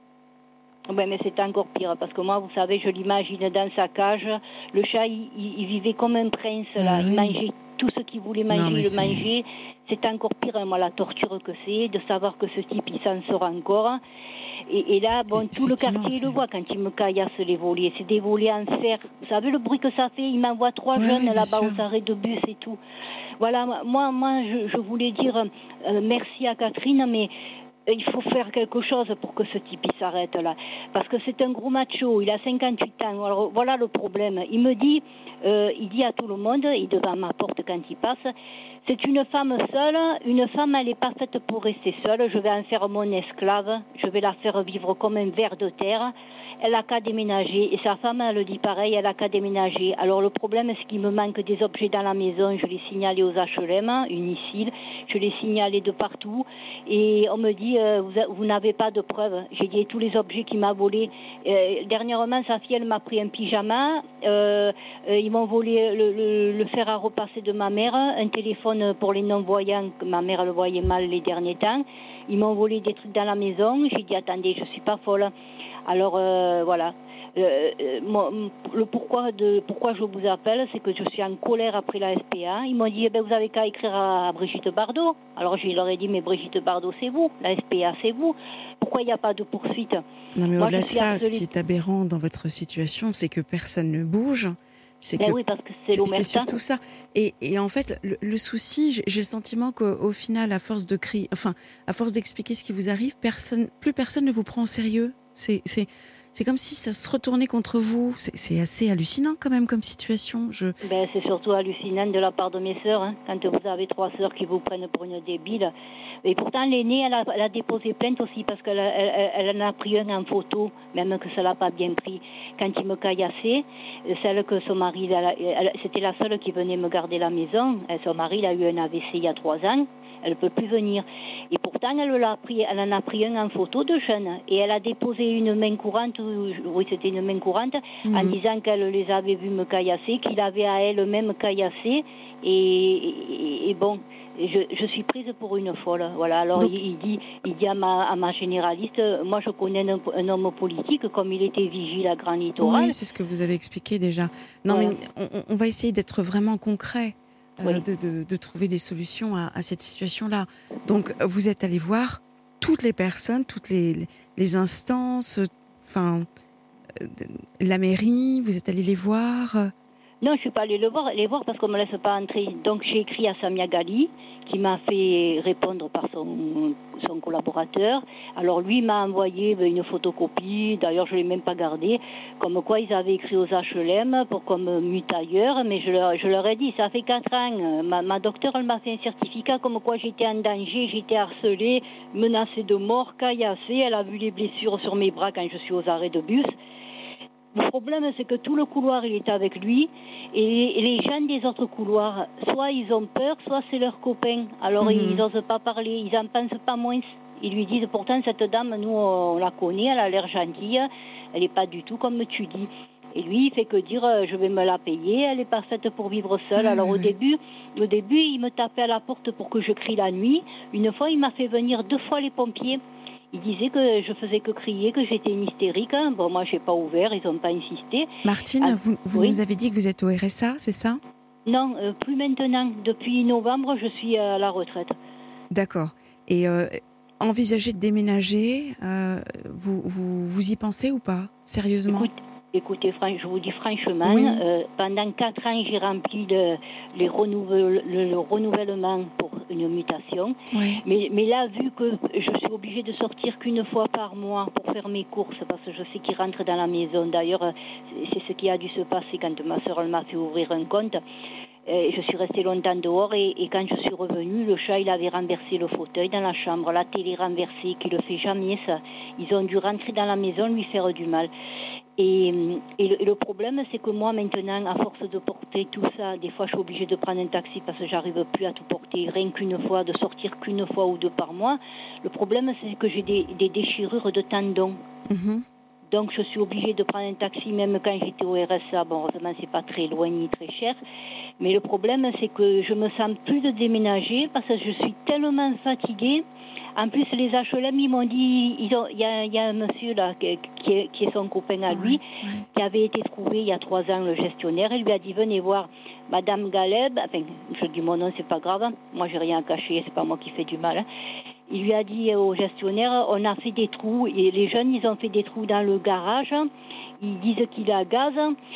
Oui, mais c'est encore pire, parce que moi, vous savez, je l'imagine dans sa cage. Le chat, il, il, il vivait comme un prince, là. Ah, il oui. mangeait tout ce qu'il voulait manger, non, il le c'est... mangeait. C'est encore pire, hein, moi, la torture que c'est, de savoir que ce type, il s'en sort encore. Et, et là, bon, tout le quartier c'est... le voit quand il me caillasse les volets. C'est des volets en fer. Vous savez le bruit que ça fait? Il m'envoie trois ouais, jeunes oui, là-bas sûr. Aux arrêts de bus et tout. Voilà, moi, moi je, je voulais dire euh, merci à Catherine, mais il faut faire quelque chose pour que ce type il s'arrête là. Parce que c'est un gros macho, il a cinquante-huit ans. Alors voilà le problème. Il me dit, euh, il dit à tout le monde, il devant ma porte quand il passe, c'est une femme seule, une femme elle n'est pas faite pour rester seule, je vais en faire mon esclave, je vais la faire vivre comme un ver de terre. Elle n'a qu'à déménager. Et sa femme, elle le dit pareil, elle n'a qu'à déménager. Alors le problème, c'est qu'il me manque des objets dans la maison. Je l'ai signalé aux H L M, une ici, je l'ai signalé de partout. Et on me dit, euh, vous, a, vous n'avez pas de preuves. J'ai dit, tous les objets qu'il m'a volés. Euh, dernièrement, sa fille, elle m'a pris un pyjama. Euh, euh, ils m'ont volé le, le, le fer à repasser de ma mère, un téléphone pour les non-voyants, que ma mère le voyait mal les derniers temps. Ils m'ont volé des trucs dans la maison. J'ai dit, attendez, je ne suis pas folle. Alors euh, voilà, euh, moi, le pourquoi de pourquoi je vous appelle, c'est que je suis en colère après la S P A. Ils m'ont dit eh ben vous avez qu'à écrire à Brigitte Bardot. Alors je leur ai dit mais Brigitte Bardot c'est vous, la S P A c'est vous. Pourquoi il n'y a pas de poursuite? Non mais moi, au-delà de ça, harcelée. Ce qui est aberrant dans votre situation, c'est que personne ne bouge. C'est ben que oui, parce que c'est, c'est, c'est surtout ça. Et, et en fait, le, le souci, j'ai, j'ai le sentiment qu'au final, à force de crier, enfin, à force d'expliquer ce qui vous arrive, personne, plus personne ne vous prend au sérieux. C'est, c'est, c'est comme si ça se retournait contre vous. C'est, c'est assez hallucinant quand même comme situation. Je... Ben, c'est surtout hallucinant de la part de mes sœurs. Hein, quand vous avez trois sœurs qui vous prennent pour une débile. Et pourtant, l'aînée, elle a, elle a déposé plainte aussi parce qu'elle elle, elle en a pris un en photo, même que ça l'a pas bien pris. Quand il me caillassait, celle que son mari, elle, elle, c'était la seule qui venait me garder la maison. Elle, son mari, il a eu un A V C il y a trois ans. Elle ne peut plus venir. Et pourtant, elle, l'a pris, elle en a pris un en photo de jeune. Et elle a déposé une main courante, oui, c'était une main courante, mmh. en disant qu'elle les avait vus me caillasser, qu'il avait à elle-même caillassé. Et, et, et bon, je, je suis prise pour une folle. Voilà. Alors, Donc... il, il dit, il dit à, ma, à ma généraliste, moi, je connais un, un homme politique, comme il était vigile à Grand Littoral. Oui, c'est ce que vous avez expliqué déjà. Non, ouais. mais on, on va essayer d'être vraiment concret. Euh, oui. de, de, de trouver des solutions à, à cette situation-là. Donc, vous êtes allé voir toutes les personnes, toutes les, les instances, enfin, euh, la mairie, vous êtes allé les voir. Non, je ne suis pas allée le voir, les voir parce qu'on ne me laisse pas entrer. Donc j'ai écrit à Samia Gali, qui m'a fait répondre par son, son collaborateur. Alors lui m'a envoyé une photocopie, d'ailleurs je ne l'ai même pas gardée, comme quoi ils avaient écrit aux H L M pour qu'on me mute ailleurs, mais je leur, je leur ai dit, ça fait quatre ans, ma, ma docteure elle m'a fait un certificat comme quoi j'étais en danger, j'étais harcelée, menacée de mort, caillassée, elle a vu les blessures sur mes bras quand je suis aux arrêts de bus. Le problème, c'est que tout le couloir, il est avec lui. Et les gens des autres couloirs, soit ils ont peur, soit c'est leurs copains. Alors, mmh. ils n'osent pas parler, ils n'en pensent pas moins. Ils lui disent, pourtant, cette dame, nous, on la connaît, elle a l'air gentille. Elle n'est pas du tout comme tu dis. Et lui, il fait que dire, je vais me la payer, elle est pas faite pour vivre seule. Mmh. Alors, au début, au début, il me tapait à la porte pour que je crie la nuit. Une fois, il m'a fait venir deux fois les pompiers. Il disait que je faisais que crier, que j'étais une hystérique. Bon, moi, je n'ai pas ouvert, ils n'ont pas insisté. Martine, ah, vous, vous oui. nous avez dit que vous êtes au R S A, c'est ça ? Non, euh, plus maintenant. Depuis novembre, je suis à la retraite. D'accord. Et euh, envisager de déménager, euh, vous, vous, vous y pensez ou pas ? Sérieusement ? Écoute, Écoutez, je vous dis franchement, oui. euh, pendant quatre ans, j'ai rempli de, les renouvel, le, le renouvellement pour une mutation. Oui. Mais, mais là, vu que je suis obligée de sortir qu'une fois par mois pour faire mes courses, parce que je sais qu'ils rentrent dans la maison. D'ailleurs, c'est ce qui a dû se passer quand ma soeur m'a fait ouvrir un compte. Et je suis restée longtemps dehors et, et quand je suis revenue, le chat, il avait renversé le fauteuil dans la chambre, la télé renversée, qui le fait jamais ça. Ils ont dû rentrer dans la maison, lui faire du mal. Et, et, le, et le problème, c'est que moi, maintenant, à force de porter tout ça, des fois, je suis obligée de prendre un taxi parce que j'arrive plus à tout porter, rien qu'une fois, de sortir qu'une fois ou deux par mois. Le problème, c'est que j'ai des, des déchirures de tendons. Mm-hmm. Donc, je suis obligée de prendre un taxi, même quand j'étais au R S A. Bon, heureusement, c'est pas très loin ni très cher. Mais le problème, c'est que je me sens plus de déménager parce que je suis tellement fatiguée. En plus, les H L M, ils m'ont dit, il y, y a un monsieur là qui est, qui est son copain à lui, oui, oui. qui avait été trouvé il y a trois ans, le gestionnaire. Il lui a dit, venez voir Madame Galeb. Enfin, je dis mon nom, c'est pas grave. Moi, j'ai rien à cacher, c'est pas moi qui fais du mal. Hein. Il lui a dit au gestionnaire, on a fait des trous, et les jeunes, ils ont fait des trous dans le garage. Ils disent qu'il a gaz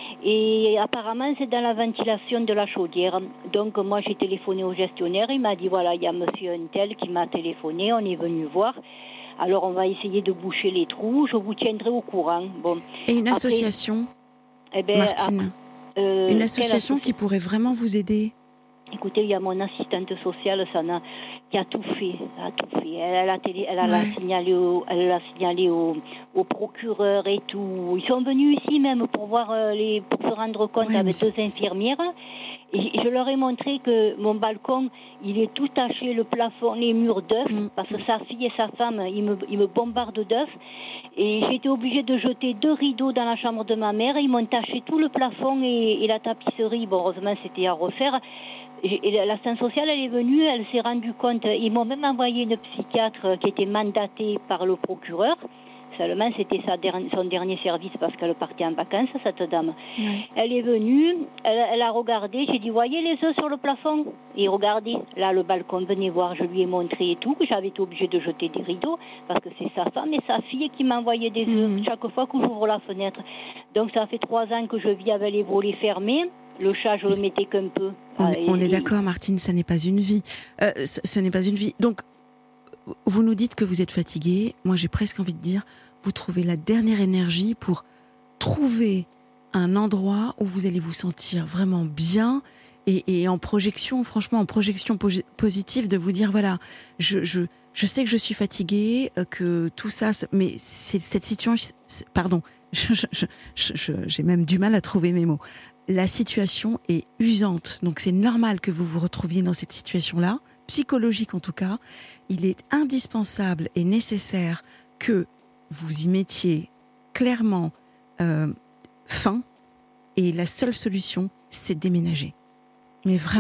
et apparemment c'est dans la ventilation de la chaudière. Donc moi j'ai téléphoné au gestionnaire, il m'a dit voilà, il y a monsieur Untel qui m'a téléphoné, on est venu voir. Alors on va essayer de boucher les trous, je vous tiendrai au courant. Bon. Et une association, après, eh ben, Martine, après, euh, une association qui pourrait vraiment vous aider. Écoutez, il y a mon assistante sociale, Sana, qui a tout fait, a tout fait. Elle, elle a, télé, elle, elle ouais. a signalé, au, elle l'a signalé au, au procureur et tout. Ils sont venus ici même pour voir euh, les, pour se rendre compte ouais, avec c'est... deux infirmières. Et je leur ai montré que mon balcon, il est tout taché, le plafond, les murs d'œufs, mmh. parce que sa fille et sa femme, ils me, ils me bombardent d'œufs. Et j'ai été obligée de jeter deux rideaux dans la chambre de ma mère. Ils m'ont taché tout le plafond et, et la tapisserie. Bon, heureusement, c'était à refaire. Et l'assistante sociale, elle est venue, elle s'est rendue compte. Ils m'ont même envoyé une psychiatre qui était mandatée par le procureur. Seulement, c'était sa der- son dernier service parce qu'elle partait en vacances, cette dame. Oui. Elle est venue, elle, elle a regardé. J'ai dit, voyez les œufs sur le plafond. Et regardez, là, le balcon, venez voir. Je lui ai montré et tout, que j'avais été obligée de jeter des rideaux parce que c'est sa femme et sa fille qui m'envoyaient des œufs mmh. chaque fois que j'ouvre la fenêtre. Donc, ça fait trois ans que je vis avec les volets fermés. Le chat, je le mettais qu'un peu. On, ah, on et, est d'accord, Martine, ça n'est pas une vie. Euh, ce, ce n'est pas une vie. Donc, vous nous dites que vous êtes fatiguée. Moi, j'ai presque envie de dire, vous trouvez la dernière énergie pour trouver un endroit où vous allez vous sentir vraiment bien et, et en projection, franchement, en projection po- positive, de vous dire, voilà, je, je, je sais que je suis fatiguée, que tout ça, mais c'est cette situation, pardon, je, je, je, je, j'ai même du mal à trouver mes mots. La situation est usante, donc c'est normal que vous vous retrouviez dans cette situation-là, psychologique en tout cas. Il est indispensable et nécessaire que vous y mettiez clairement euh, fin, et la seule solution, c'est de déménager. Mais vraiment. Écoutez,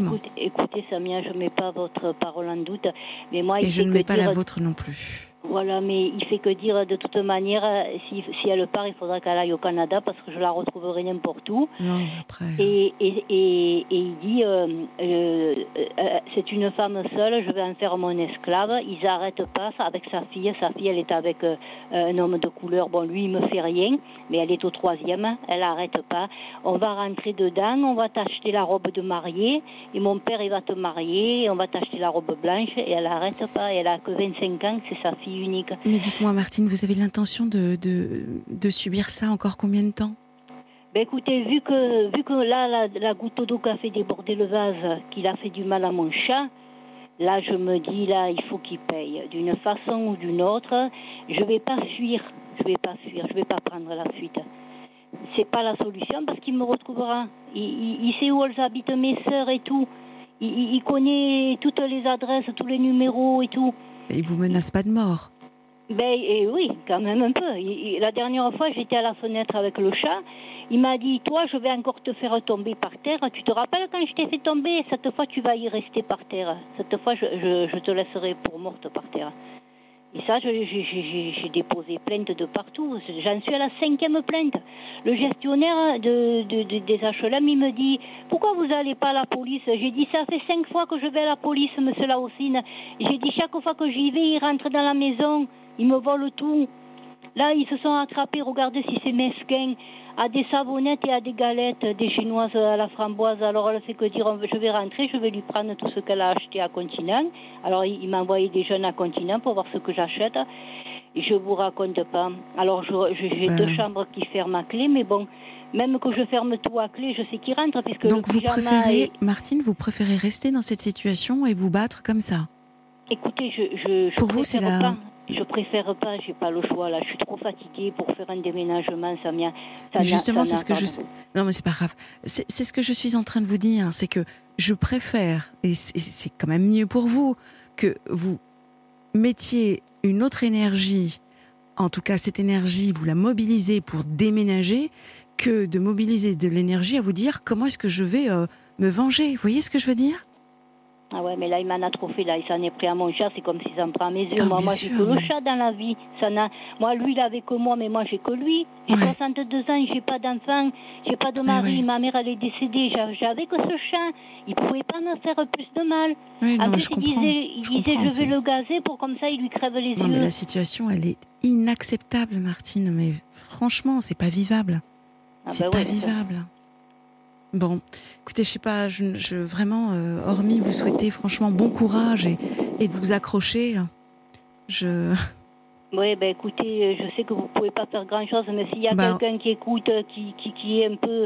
écoutez, Samia, je ne mets pas votre parole en doute. Mais moi, Et il je fait ne que mets pas dire... la vôtre non plus. Voilà, mais il fait que dire de toute manière, si, si elle part, il faudra qu'elle aille au Canada parce que je la retrouverai n'importe où. Non, après... Et, et, et, et il dit, euh, euh, euh, c'est une femme seule, je vais en faire mon esclave. Ils n'arrêtent pas ça avec sa fille. Sa fille, elle est avec euh, un homme de couleur. Bon, lui, il me fait rien, mais elle est au troisième. Elle n'arrête pas. On va rentrer dedans, on va t'acheter la robe de mariée. Et mon père, il va te marier. On va t'acheter la robe blanche. Et elle n'arrête pas. Elle a que vingt-cinq ans, c'est sa fille unique. Mais dites-moi, Martine, vous avez l'intention de, de, de subir ça encore combien de temps ? Ben écoutez, vu que, vu que là, la, la goutte d'eau qui a fait déborder le vase, qu'il a fait du mal à mon chat, là, je me dis, là, il faut qu'il paye. D'une façon ou d'une autre, je ne vais pas fuir. Je ne vais pas fuir. Je ne vais pas prendre la fuite. C'est pas la solution parce qu'il me retrouvera. Il, il, il sait où elles habitent, mes sœurs et tout. Il, il, il connaît toutes les adresses, tous les numéros et tout. Et il vous menace pas de mort ? Ben et oui, quand même un peu. Il, il, la dernière fois, j'étais à la fenêtre avec le chat. Il m'a dit, toi, je vais encore te faire tomber par terre. Tu te rappelles quand je t'ai fait tomber ? Cette fois, tu vas y rester par terre. Cette fois, je, je, je te laisserai pour morte par terre. Et ça, je, j'ai, j'ai, j'ai déposé plainte de partout. J'en suis à la cinquième plainte. Le gestionnaire de, de, de, des H L M, il me dit, pourquoi vous n'allez pas à la police ? J'ai dit, ça fait cinq fois que je vais à la police, monsieur Laossine. J'ai dit, chaque fois que j'y vais, ils rentrent dans la maison. Ils me volent tout. Là, ils se sont attrapés, regardez si c'est mesquin, à des savonnettes et à des galettes, des chinoises à la framboise. Alors, elle fait que dire, je vais rentrer, je vais lui prendre tout ce qu'elle a acheté à Continent. Alors, il m'a envoyé des jeunes à Continent pour voir ce que j'achète. Et je vous raconte pas. Alors, je, je, j'ai ben... deux chambres qui ferment à clé, mais bon, même que je ferme tout à clé, je sais qu'ils rentrent. Puisque donc, le vous préférez, est... Martine, vous préférez rester dans cette situation et vous battre comme ça ? Écoutez, je, je, je pour vous, c'est la... pas. Je préfère pas, j'ai pas le choix là. Je suis trop fatiguée pour faire un déménagement, Samia. Ça Justement, ça c'est ce que je. Non, mais c'est pas grave. C'est, c'est ce que je suis en train de vous dire. C'est que je préfère, et c'est, c'est quand même mieux pour vous, que vous mettiez une autre énergie. En tout cas, cette énergie, vous la mobilisez pour déménager, que de mobiliser de l'énergie à vous dire comment est-ce que je vais euh, me venger. Vous voyez ce que je veux dire ? Ah ouais, mais là, il m'en a trop fait, là. Il s'en est pris à mon chat, c'est comme s'il s'en prend à mes yeux. Ah, moi, moi sûr, j'ai que mais... le chat dans la vie. Ça n'a... Moi, lui, il avait que moi, mais moi, j'ai que lui. J'ai ouais. soixante-deux ans, j'ai pas d'enfant, j'ai pas de mari. Ouais. Ma mère, elle est décédée. J'avais que ce chat. Il pouvait pas me faire plus de mal. Oui, non, en plus, je il comprends. disait, il je, disait comprends, je vais le gazer pour comme ça, il lui crève les non, yeux. Non, mais la situation, elle est inacceptable, Martine. Mais franchement, c'est pas vivable. Ah c'est bah pas ouais, vivable. Ça. Bon, écoutez, je sais pas, je, je vraiment, euh, hormis vous souhaiter franchement bon courage et, et de vous accrocher, je... Oui, ben écoutez, je sais que vous pouvez pas faire grand-chose, mais s'il y a bah, quelqu'un qui écoute, qui, qui, qui est un peu...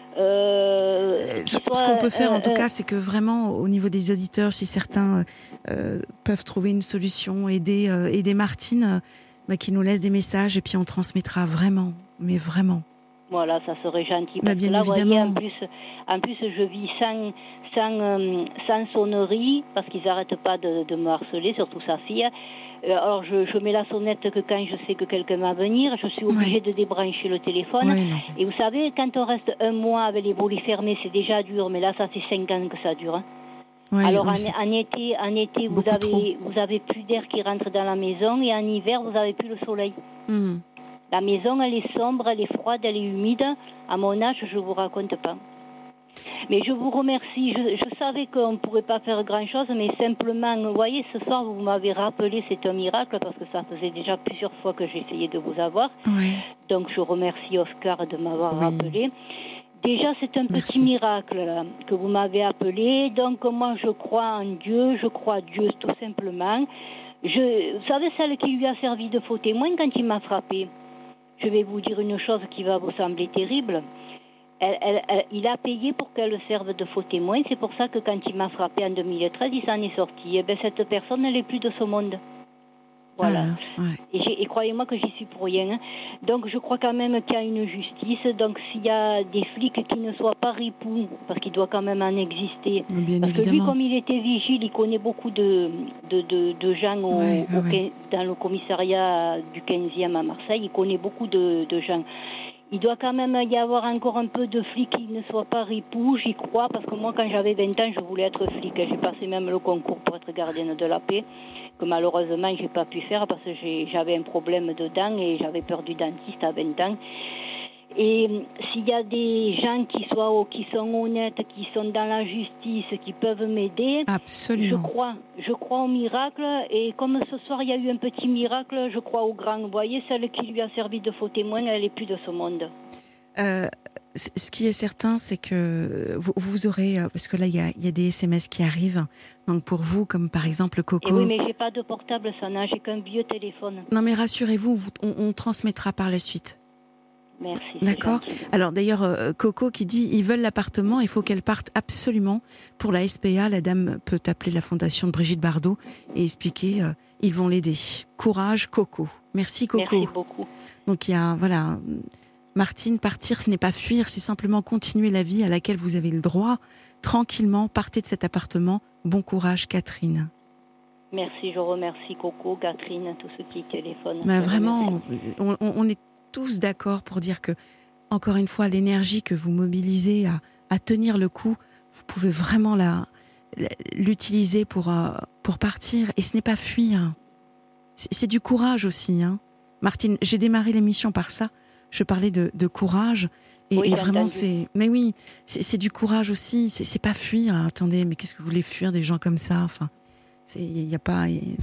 Euh, ce, soit, ce qu'on peut faire, euh, en tout euh, cas, c'est que vraiment, au niveau des auditeurs, si certains euh, peuvent trouver une solution, aider, euh, aider Martine, euh, bah, qui nous laisse des messages, et puis on transmettra vraiment, mais vraiment. Voilà, ça serait gentil. Bah, parce bien que là, évidemment. voyez, en plus, en plus, je vis sans, sans, euh, sans sonnerie, parce qu'ils n'arrêtent pas de, de me harceler, surtout sa fille. Euh, alors, je, je mets la sonnette que quand je sais que quelqu'un va venir, je suis obligée ouais. de débrancher le téléphone. Ouais, et vous savez, quand on reste un mois avec les volets fermés, c'est déjà dur, mais là, ça fait cinq ans que ça dure. Hein. Ouais, alors, en, en été, en été vous, avez, vous avez plus d'air qui rentre dans la maison, et en hiver, vous avez plus le soleil. Mmh. La maison, elle est sombre, elle est froide, elle est humide. À mon âge, je ne vous raconte pas. Mais je vous remercie. Je, je savais qu'on ne pourrait pas faire grand-chose, mais simplement, vous voyez, ce soir, vous m'avez rappelé, c'est un miracle, parce que ça faisait déjà plusieurs fois que j'essayais de vous avoir. Oui. Donc, je remercie Oscar de m'avoir oui. rappelé. Déjà, c'est un Merci. petit miracle là, que vous m'avez appelé. Donc, moi, je crois en Dieu, je crois à Dieu, tout simplement. Je, vous savez, celle qui lui a servi de faux témoin quand il m'a frappé. Je vais vous dire une chose qui va vous sembler terrible. Elle, elle, elle, il a payé pour qu'elle serve de faux témoin. C'est pour ça que quand il m'a frappé en deux mille treize, il s'en est sorti. Et bien, cette personne, elle n'est plus de ce monde. Voilà. Ah, ouais. Et, j'ai, et croyez-moi que j'y suis pour rien. Hein. Donc, je crois quand même qu'il y a une justice. Donc, s'il y a des flics qui ne soient pas ripoux, parce qu'il doit quand même en exister. Bien parce évidemment. que lui, comme il était vigile, il connaît beaucoup de, de, de, de gens au, ouais, ouais, au, ouais. dans le commissariat du quinzième à Marseille. Il connaît beaucoup de, de gens. il doit quand même y avoir encore un peu de flic qui ne soit pas ripoux, j'y crois, parce que moi, quand j'avais vingt ans, je voulais être flic. J'ai passé même le concours pour être gardienne de la paix, que malheureusement, j'ai pas pu faire parce que j'ai, j'avais un problème de dents et j'avais peur du dentiste à vingt ans. Et s'il y a des gens qui soient, qui sont honnêtes, qui sont dans la justice, qui peuvent m'aider, absolument. Je crois, je crois au miracle. Et comme ce soir il y a eu un petit miracle, je crois au grand. Vous voyez, celle qui lui a servi de faux témoin, elle n'est plus de ce monde. Euh, ce qui est certain, c'est que vous, vous aurez, parce que là il y a, il y a des S M S qui arrivent. Donc pour vous, comme par exemple Coco. Et oui, mais j'ai pas de portable, ça n'a, j'ai qu'un vieux téléphone. Non, mais rassurez-vous, vous, on, on transmettra par la suite. Merci. D'accord. Alors d'ailleurs, euh, Coco qui dit ils veulent l'appartement, il faut qu'elle parte absolument pour la S P A. La dame peut appeler la fondation de Brigitte Bardot et expliquer. Euh, ils vont l'aider. Courage, Coco. Merci, Coco. Merci beaucoup. Donc il y a voilà, Martine, partir, ce n'est pas fuir, c'est simplement continuer la vie à laquelle vous avez le droit. Tranquillement, partez de cet appartement. Bon courage, Catherine. Merci, je remercie Coco, Catherine, tous ceux qui téléphonent. Ben, vraiment, on, on est tous d'accord pour dire que, encore une fois, l'énergie que vous mobilisez à, à tenir le coup, vous pouvez vraiment la, la, l'utiliser pour, euh, pour partir. Et ce n'est pas fuir. C'est, c'est du courage aussi. Hein. Martine, j'ai démarré l'émission par ça. Je parlais de, de courage. Et, oui, et vraiment, c'est... Mais oui, c'est, c'est du courage aussi. C'est, c'est pas fuir. Attendez, mais qu'est-ce que vous voulez fuir des gens comme ça? Enfin, il n'y a pas... Y...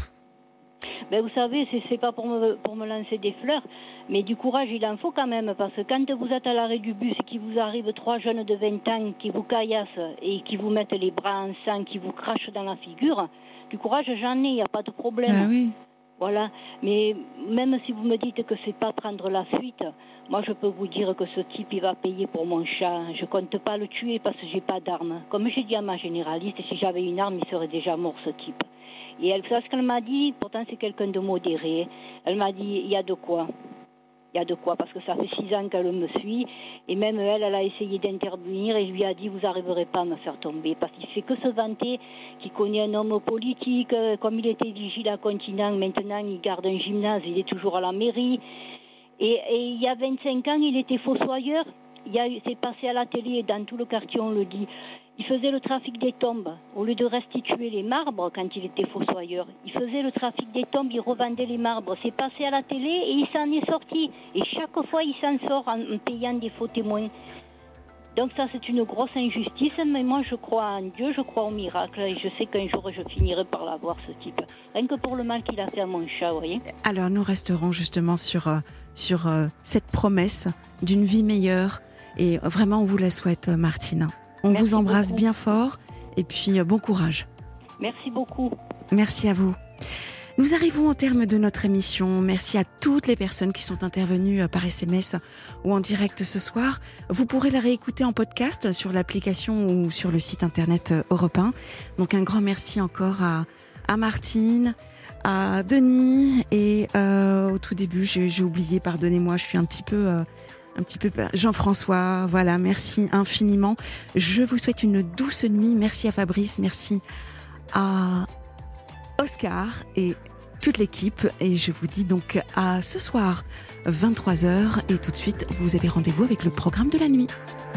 Ben vous savez, c'est, c'est pas pour me, pour me lancer des fleurs, mais du courage, il en faut quand même, parce que quand vous êtes à l'arrêt du bus et qu'il vous arrive trois jeunes de vingt ans qui vous caillassent et qui vous mettent les bras en sang, qui vous crachent dans la figure, du courage, j'en ai, il n'y a pas de problème. Ah oui. Voilà, mais même si vous me dites que c'est pas prendre la fuite, moi je peux vous dire que ce type, il va payer pour mon chat. Je compte pas le tuer parce que j'ai pas d'arme. Comme j'ai dit à ma généraliste, si j'avais une arme, il serait déjà mort, ce type. Et elle, ça, ce qu'elle m'a dit, pourtant c'est quelqu'un de modéré, elle m'a dit, il y a de quoi. Il y a de quoi, parce que ça fait six ans qu'elle me suit, et même elle, elle a essayé d'intervenir, et lui a dit, vous n'arriverez pas à me faire tomber, parce qu'il fait que se vanter, qu'il connaît un homme politique, comme il était vigile à Continent, maintenant il garde un gymnase, il est toujours à la mairie, et, et il y a vingt-cinq ans, il était fossoyeur, il y a, c'est passé à la télé, et dans tout le quartier on le dit. Il faisait le trafic des tombes. Au lieu de restituer les marbres quand il était fossoyeur, il faisait le trafic des tombes, il revendait les marbres. C'est passé à la télé et il s'en est sorti. Et chaque fois, il s'en sort en payant des faux témoins. Donc ça, c'est une grosse injustice, mais moi, je crois en Dieu, je crois au miracle, et je sais qu'un jour, je finirai par l'avoir, ce type. Rien que pour le mal qu'il a fait à mon chat, vous voyez. Alors, nous resterons justement sur, euh, sur euh, cette promesse d'une vie meilleure. Et vraiment, on vous la souhaite, Martine. On Merci vous embrasse beaucoup. Bien fort et puis euh, bon courage. Merci beaucoup. Merci à vous. Nous arrivons au terme de notre émission. Merci à toutes les personnes qui sont intervenues par S M S ou en direct ce soir. Vous pourrez la réécouter en podcast sur l'application ou sur le site internet Europe un. Donc un grand merci encore à, à Martine, à Denis et euh, au tout début, j'ai, j'ai oublié, pardonnez-moi, je suis un petit peu... Euh, Un petit peu Jean-François, voilà, merci infiniment. Je vous souhaite une douce nuit. Merci à Fabrice, merci à Oscar et toute l'équipe. Et je vous dis donc à ce soir, vingt-trois heures. Et tout de suite, vous avez rendez-vous avec le programme de la nuit.